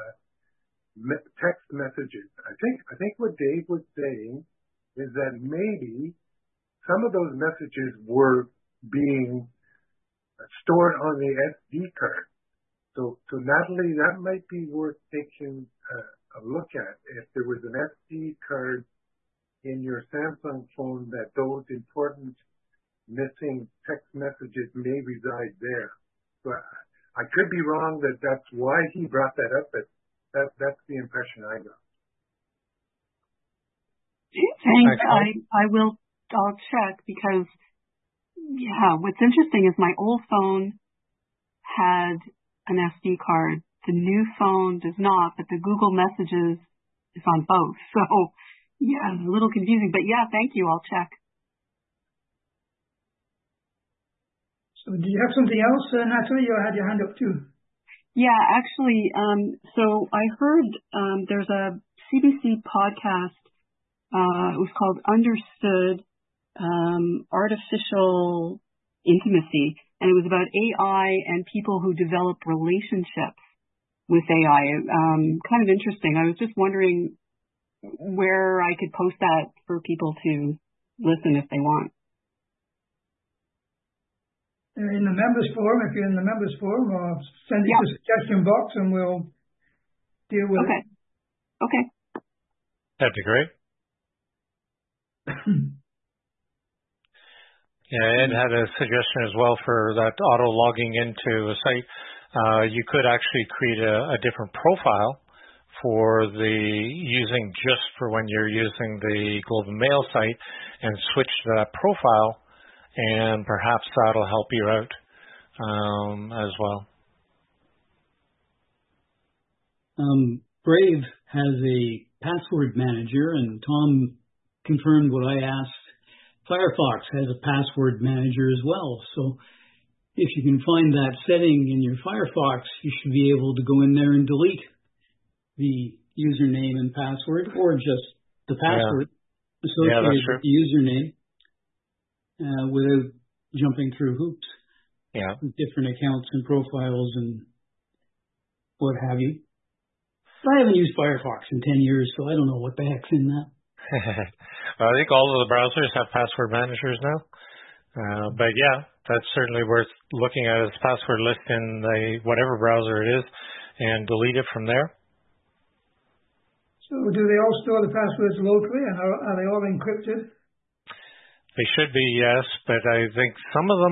[SPEAKER 5] text messages. I think what Dave was saying is that maybe some of those messages were being stored on the SD card. So Natalie, that might be worth taking a look at. If there was an SD card in your Samsung phone, that those important missing text messages may reside there. So I could be wrong that that's why he brought that up, but that's the impression I got.
[SPEAKER 4] Thanks. I'll check, because what's interesting is my old phone had an SD card. The new phone does not, but the Google Messages is on both. So, yeah, a little confusing. But yeah, thank you. I'll check.
[SPEAKER 2] So do you have something else, Natalie? You had your hand up too.
[SPEAKER 4] Yeah, actually, so I heard there's a CBC podcast. It was called Understood Artificial Intimacy, and it was about AI and people who develop relationships with AI. Kind of interesting. I was just wondering where I could post that for people to listen if they want.
[SPEAKER 2] In the members forum, if you're in the members forum, or send it to the suggestion box and we'll deal with it.
[SPEAKER 4] Okay.
[SPEAKER 1] That'd be great. Yeah, Ed had a suggestion as well for that auto logging into a site. You could actually create a different profile for the using just for when you're using the Globe and Mail site and switch that profile, and perhaps that'll help you out as well.
[SPEAKER 6] Brave has a password manager, and Tom confirmed what I asked. Firefox has a password manager as well. So if you can find that setting in your Firefox, you should be able to go in there and delete the username and password, or just the password associated with the username without jumping through hoops.
[SPEAKER 1] Yeah.
[SPEAKER 6] Different accounts and profiles and what have you. I haven't used Firefox in 10 years, so I don't know what the heck's in that.
[SPEAKER 1] Well, I think all of the browsers have password managers now. But yeah, that's certainly worth looking at as password list in whatever browser it is and delete it from there.
[SPEAKER 2] So do they all store the passwords locally, and are they all encrypted?
[SPEAKER 1] They should be, yes, but I think some of them,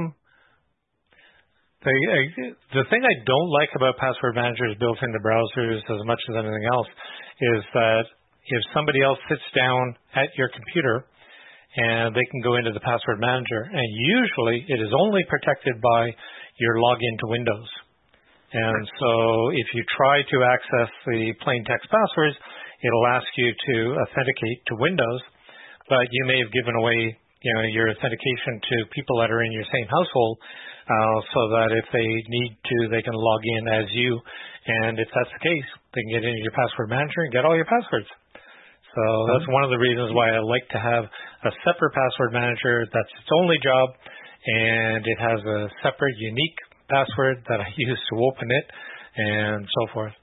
[SPEAKER 1] the thing I don't like about password managers built into browsers as much as anything else is that if somebody else sits down at your computer and they can go into the password manager, and usually it is only protected by your login to Windows. And so if you try to access the plain text passwords, it'll ask you to authenticate to Windows, but you may have given away your authentication to people that are in your same household, so that if they need to, they can log in as you. And if that's the case, they can get into your password manager and get all your passwords. So that's one of the reasons why I like to have a separate password manager. That's its only job, and it has a separate, unique password that I use to open it, and so forth.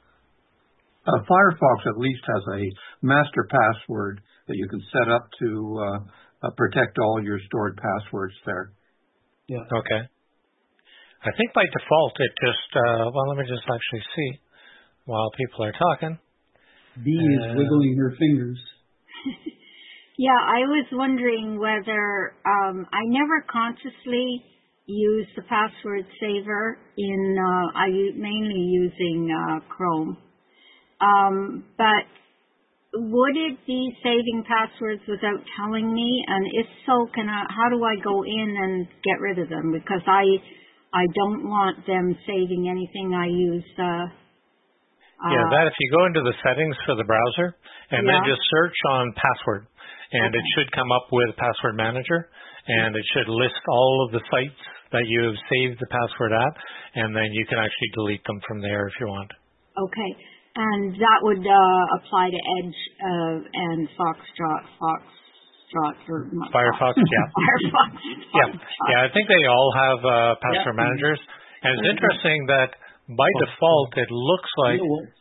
[SPEAKER 3] Firefox at least has a master password that you can set up to protect all your stored passwords there.
[SPEAKER 6] Yeah.
[SPEAKER 1] Okay. I think by default it just, let me just actually see while people are talking.
[SPEAKER 6] Bee is wiggling her fingers.
[SPEAKER 7] Yeah, I was wondering whether I never consciously use the password saver in, I mainly using Chrome. But would it be saving passwords without telling me? And if so, how do I go in and get rid of them? Because I don't want them saving anything I use.
[SPEAKER 1] That if you go into the settings for the browser and then just search on password, and it should come up with password manager, and it should list all of the sites that you have saved the password at, and then you can actually delete them from there if you want.
[SPEAKER 7] Okay, and that would apply to Edge and Foxtrot.
[SPEAKER 1] Firefox, yeah.
[SPEAKER 7] Firefox.
[SPEAKER 1] Yeah, I think they all have password managers, and it's interesting that by default, it looks like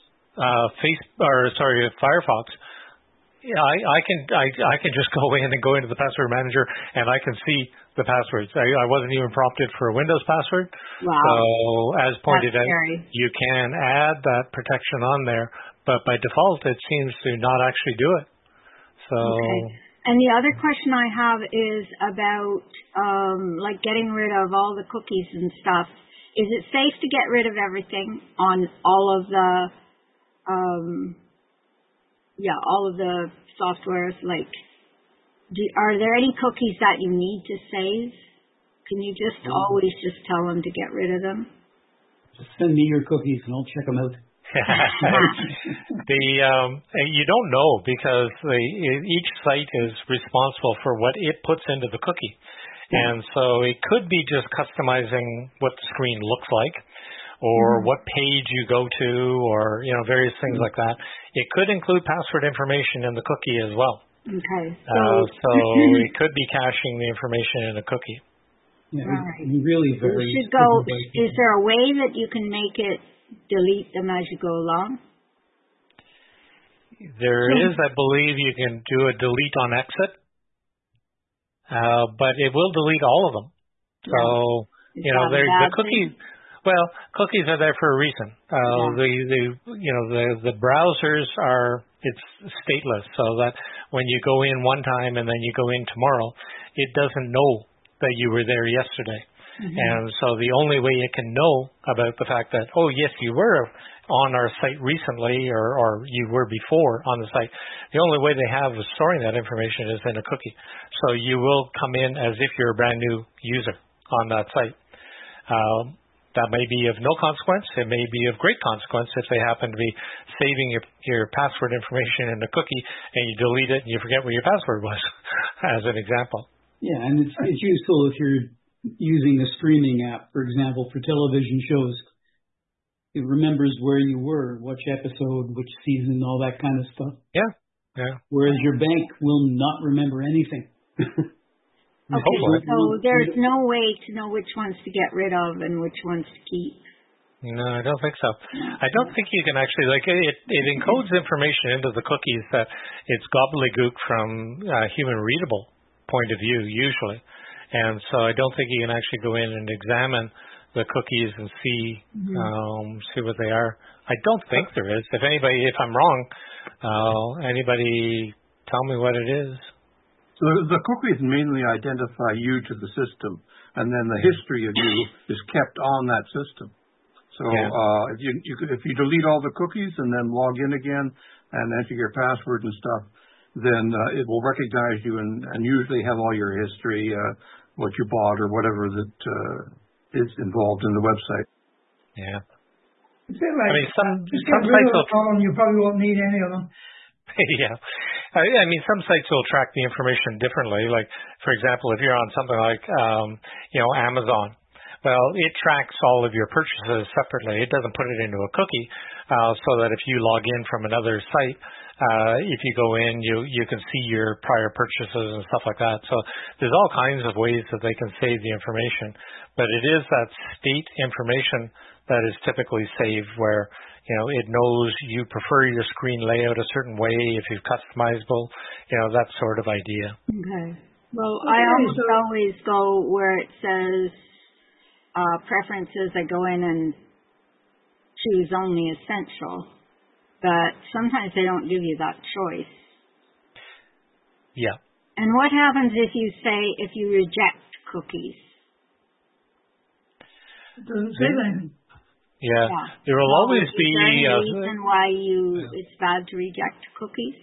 [SPEAKER 1] Firefox. Yeah, I can just go in and go into the password manager, and I can see the passwords. I wasn't even prompted for a Windows password.
[SPEAKER 7] Wow.
[SPEAKER 1] So as pointed out,
[SPEAKER 7] scary.
[SPEAKER 1] You can add that protection on there, but by default, it seems to not actually do it. So.
[SPEAKER 7] Okay. And the other question I have is about like getting rid of all the cookies and stuff. Is it safe to get rid of everything on all of the, all of the softwares? Like, are there any cookies that you need to save? Can you just always just tell them to get rid of them?
[SPEAKER 6] Just send me your cookies and I'll check them out.
[SPEAKER 1] You don't know because each site is responsible for what it puts into the cookie. And so it could be just customizing what the screen looks like, or what page you go to, or various things like that. It could include password information in the cookie as well.
[SPEAKER 7] Okay.
[SPEAKER 1] So it could be caching the information in a cookie.
[SPEAKER 6] Yeah,
[SPEAKER 7] right.
[SPEAKER 6] Really very.
[SPEAKER 7] You should go. Is there a way that you can make it delete them as you go along?
[SPEAKER 1] There is, I believe, you can do a delete on exit, but it will delete all of them. So the cookies. Well, cookies are there for a reason. The browsers it's stateless, so that when you go in one time and then you go in tomorrow, it doesn't know that you were there yesterday. And so the only way it can know about the fact that, oh yes, you were on our site recently, or you were before on the site, the only way they have of storing that information is in a cookie. So you will come in as if you're a brand new user on that site. That may be of no consequence. It may be of great consequence if they happen to be saving your password information in the cookie and you delete it and you forget what your password was, as an example.
[SPEAKER 6] Yeah, and it's useful if you're using a streaming app, for example, for television shows. It remembers where you were, which episode, which season, all that kind of stuff.
[SPEAKER 1] Yeah.
[SPEAKER 6] Whereas your bank will not remember anything.
[SPEAKER 7] Okay, so there's no way to know which ones to get rid of and which ones to keep.
[SPEAKER 1] No, I don't think so. I don't think you can actually, it encodes information into the cookies that it's gobbledygook from a human readable point of view, usually. And so I don't think you can actually go in and examine the cookies and see what they are. I don't think there is. If I'm wrong, anybody tell me what it is.
[SPEAKER 3] So the cookies mainly identify you to the system, and then the history of you is kept on that system. So if you delete all the cookies and then log in again and enter your password and stuff, then it will recognize you and usually have all your history, what you bought or whatever that is involved in the website.
[SPEAKER 1] Yeah.
[SPEAKER 2] It's a bit like,
[SPEAKER 1] some
[SPEAKER 2] sites will, you probably won't need any of them.
[SPEAKER 1] Yeah. I mean, some sites will track the information differently. Like, for example, if you're on something like, Amazon, well, it tracks all of your purchases separately. It doesn't put it into a cookie, so that if you log in from another site, if you go in, you can see your prior purchases and stuff like that. So there's all kinds of ways that they can save the information. But it is that state information that is typically saved where, it knows you prefer your screen layout a certain way, if you're customizable, that sort of idea.
[SPEAKER 7] Okay. Well, I always go where it says preferences. I go in and choose only essential, but sometimes they don't give you that choice.
[SPEAKER 1] Yeah.
[SPEAKER 7] And what happens if you reject cookies?
[SPEAKER 2] It doesn't say anything.
[SPEAKER 1] Yeah. There will always be
[SPEAKER 7] a reason why it's bad to reject cookies.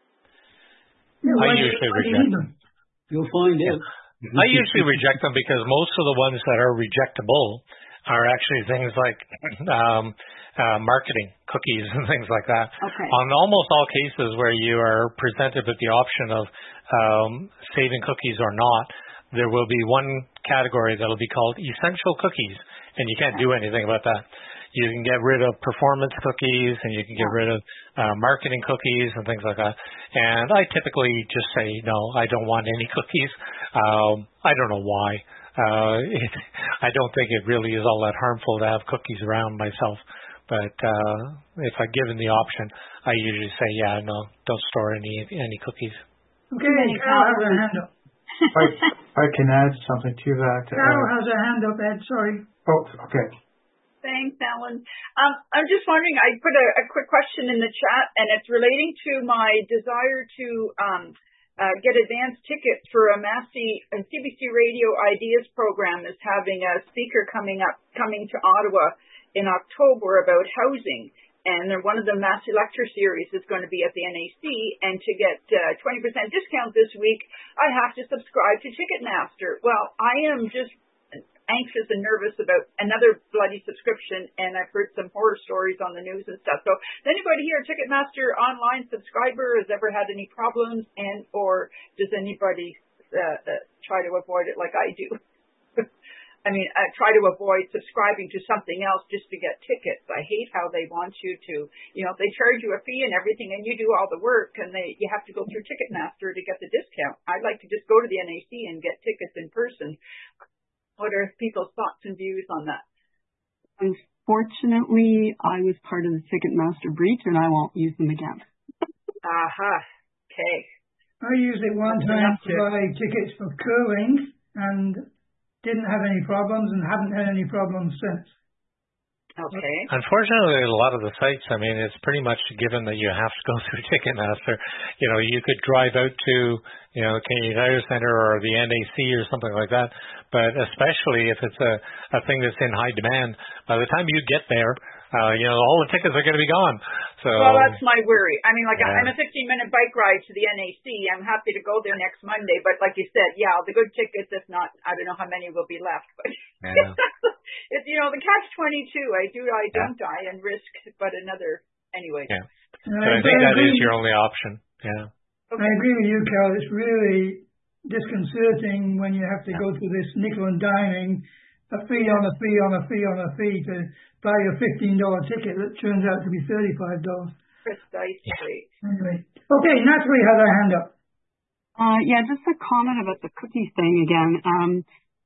[SPEAKER 1] I usually reject them.
[SPEAKER 6] You'll find out.
[SPEAKER 1] I usually reject them because most of the ones that are rejectable are actually things like marketing cookies and things like that.
[SPEAKER 7] Okay.
[SPEAKER 1] On almost all cases where you are presented with the option of saving cookies or not, there will be one category that will be called essential cookies, and you can't do anything about that. You can get rid of performance cookies, and you can get rid of marketing cookies and things like that. And I typically just say, no, I don't want any cookies. I don't know why. I don't think it really is all that harmful to have cookies around myself. But if I'm given the option, I usually say, yeah, no, don't store any cookies.
[SPEAKER 2] Okay, Carol has her hand up.
[SPEAKER 8] I can add something to that.
[SPEAKER 2] Carol has her hand up, Ed, sorry.
[SPEAKER 8] Oh, okay.
[SPEAKER 9] Thanks, Alan. I'm just wondering, I put a quick question in the chat, and it's relating to my desire to get advance tickets for a CBC Radio Ideas program is having a speaker coming to Ottawa in October about housing. And one of the Massey Lecture Series is going to be at the NAC, and to get 20% discount this week, I have to subscribe to Ticketmaster. Well, I am just anxious and nervous about another bloody subscription, and I've heard some horror stories on the news and stuff. So does anybody here, Ticketmaster online subscriber, has ever had any problems, and or does anybody try to avoid it like I do? I mean, I try to avoid subscribing to something else just to get tickets. I hate how they want you to, they charge you a fee and everything, and you do all the work, and you have to go through Ticketmaster to get the discount. I'd like to just go to the NAC and get tickets in person. What are people's thoughts and views on that?
[SPEAKER 4] Unfortunately, I was part of the Ticketmaster breach, and I won't use them again.
[SPEAKER 9] Aha. Okay.
[SPEAKER 2] I used it one time to buy tickets for curling and didn't have any problems and haven't had any problems since.
[SPEAKER 9] Okay.
[SPEAKER 1] Unfortunately, a lot of the sites, I mean, it's pretty much given that you have to go through Ticketmaster. You could drive out to, Canadian Tire Center or the NAC or something like that. But especially if it's a thing that's in high demand, by the time you get there, all the tickets are going to be gone. So,
[SPEAKER 9] well, that's my worry. I mean, I'm a 15-minute bike ride to the NAC. I'm happy to go there next Monday. But like you said, the good tickets, if not, I don't know how many will be left. But it's, the catch-22. I don't die and risk, but another, anyway.
[SPEAKER 1] Yeah. So I think that is your only option. Yeah.
[SPEAKER 2] Okay. I agree with you, Carol. It's really disconcerting when you have to go through this nickel and diming, a fee on a fee on a fee on a fee to buy a $15 ticket that turns out to be $35.
[SPEAKER 9] Precisely.
[SPEAKER 2] Anyway. Okay, Natalie has her hand up.
[SPEAKER 4] Just a comment about the cookies thing again.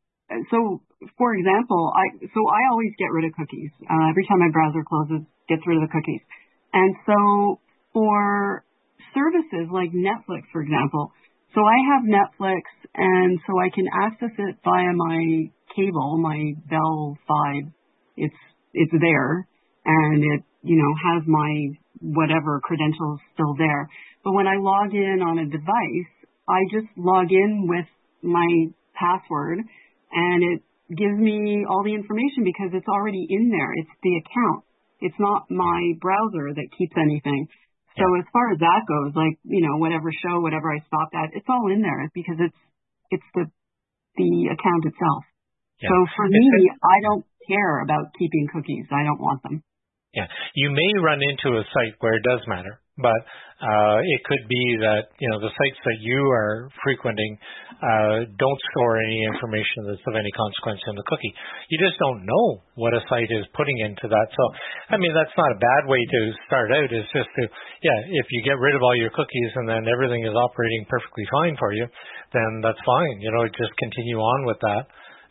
[SPEAKER 4] So, for example, I always get rid of cookies. Every time my browser closes, gets rid of the cookies. And so for services like Netflix, for example, so I have Netflix, and so I can access it via my cable, my Bell 5. It's there, and it, has my whatever credentials still there. But when I log in on a device, I just log in with my password, and it gives me all the information because it's already in there. It's the account. It's not my browser that keeps anything. So as far as that goes, whatever show, whatever I stopped at, it's all in there because it's the account itself. Yeah. So for me, I don't care about keeping cookies. I don't want them.
[SPEAKER 1] Yeah. You may run into a site where it does matter, but it could be that, the sites that you are frequenting don't store any information that's of any consequence in the cookie. You just don't know what a site is putting into that. So, I mean, that's not a bad way to start out. It's just to, if you get rid of all your cookies and then everything is operating perfectly fine for you, then that's fine. Just continue on with that.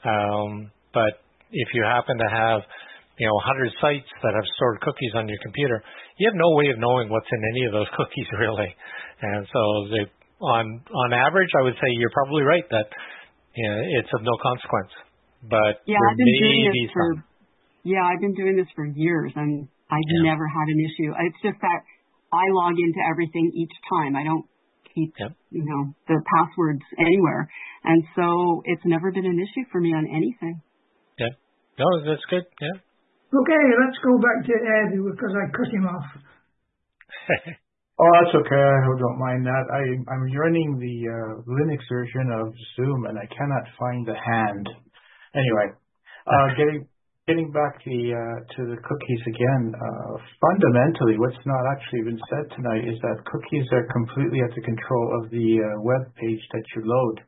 [SPEAKER 1] But if you happen to have, 100 sites that have stored cookies on your computer, you have no way of knowing what's in any of those cookies really. And so on average, I would say you're probably right that it's of no consequence. But
[SPEAKER 4] I've been doing this for years, and I've never had an issue. It's just that I log into everything each time. I don't keep, the passwords anywhere. And so it's never been an issue for me on anything.
[SPEAKER 1] Yeah. No, that's good. Yeah.
[SPEAKER 2] Okay, let's go back to Ed because I cut him off.
[SPEAKER 8] Oh, that's okay. I don't mind that. I'm running the Linux version of Zoom, and I cannot find the hand. Anyway, getting back to the cookies again. Fundamentally, what's not actually been said tonight is that cookies are completely at the control of the web page that you load.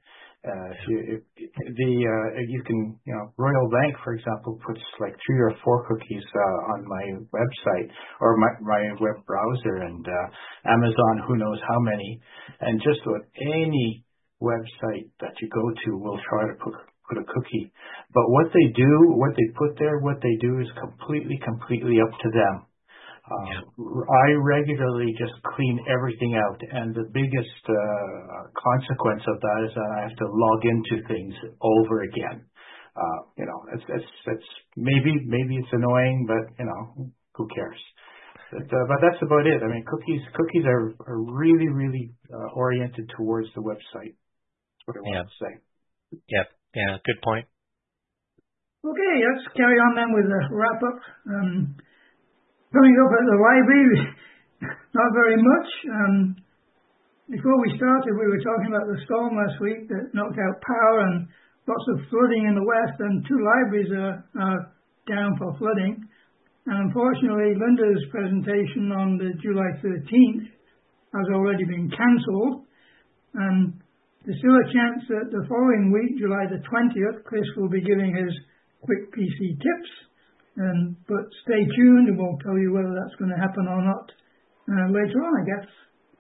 [SPEAKER 8] You can, Royal Bank, for example, puts like 3 or 4 cookies on my website or my web browser, and Amazon, who knows how many. And just about any website that you go to will try to put a cookie. But what they do is completely up to them. I regularly just clean everything out, and the biggest consequence of that is that I have to log into things over again. It's maybe it's annoying, but who cares? But that's about it. I mean, cookies are really oriented towards the website. That's what I want to say.
[SPEAKER 1] Yeah, good point.
[SPEAKER 2] Okay, let's carry on then with the wrap up. Coming up at the library, not very much. Before we started, we were talking about the storm last week that knocked out power and lots of flooding in the west, and 2 libraries are down for flooding. And unfortunately, Linda's presentation on the July 13th has already been cancelled. And there's still a chance that the following week, July the 20th, Chris will be giving his quick PC tips. But stay tuned and we'll tell you whether that's going to happen or not later on, I guess.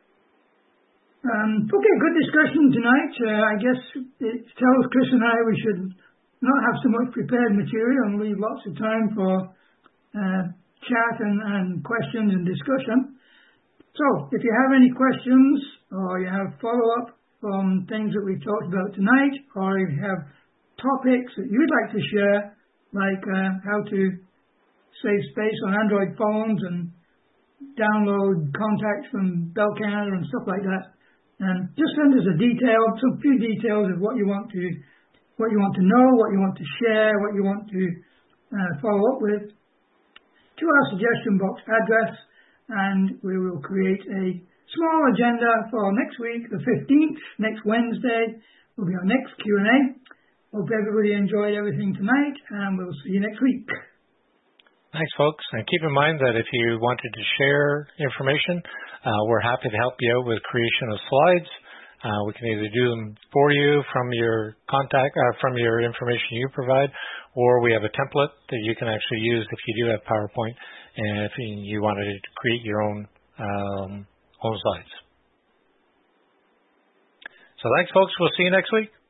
[SPEAKER 2] Okay, good discussion tonight. I guess it tells Chris and I we should not have so much prepared material and leave lots of time for chat and questions and discussion. So, if you have any questions or you have follow-up from things that we've talked about tonight, or if you have topics that you'd like to share, like how to save space on Android phones and download contacts from Bell Canada and stuff like that, and just send us some few details of what you want to know, what you want to share, what you want to follow up with, to our suggestion box address, and we will create a small agenda for next week, the 15th, next Wednesday, will be our next Q&A. Hope everybody enjoyed everything tonight, and we'll see you next week.
[SPEAKER 1] Thanks, folks. And keep in mind that if you wanted to share information, we're happy to help you out with creation of slides. We can either do them for you from your from your information you provide, or we have a template that you can actually use if you do have PowerPoint and if you wanted to create your own slides. So thanks, folks. We'll see you next week.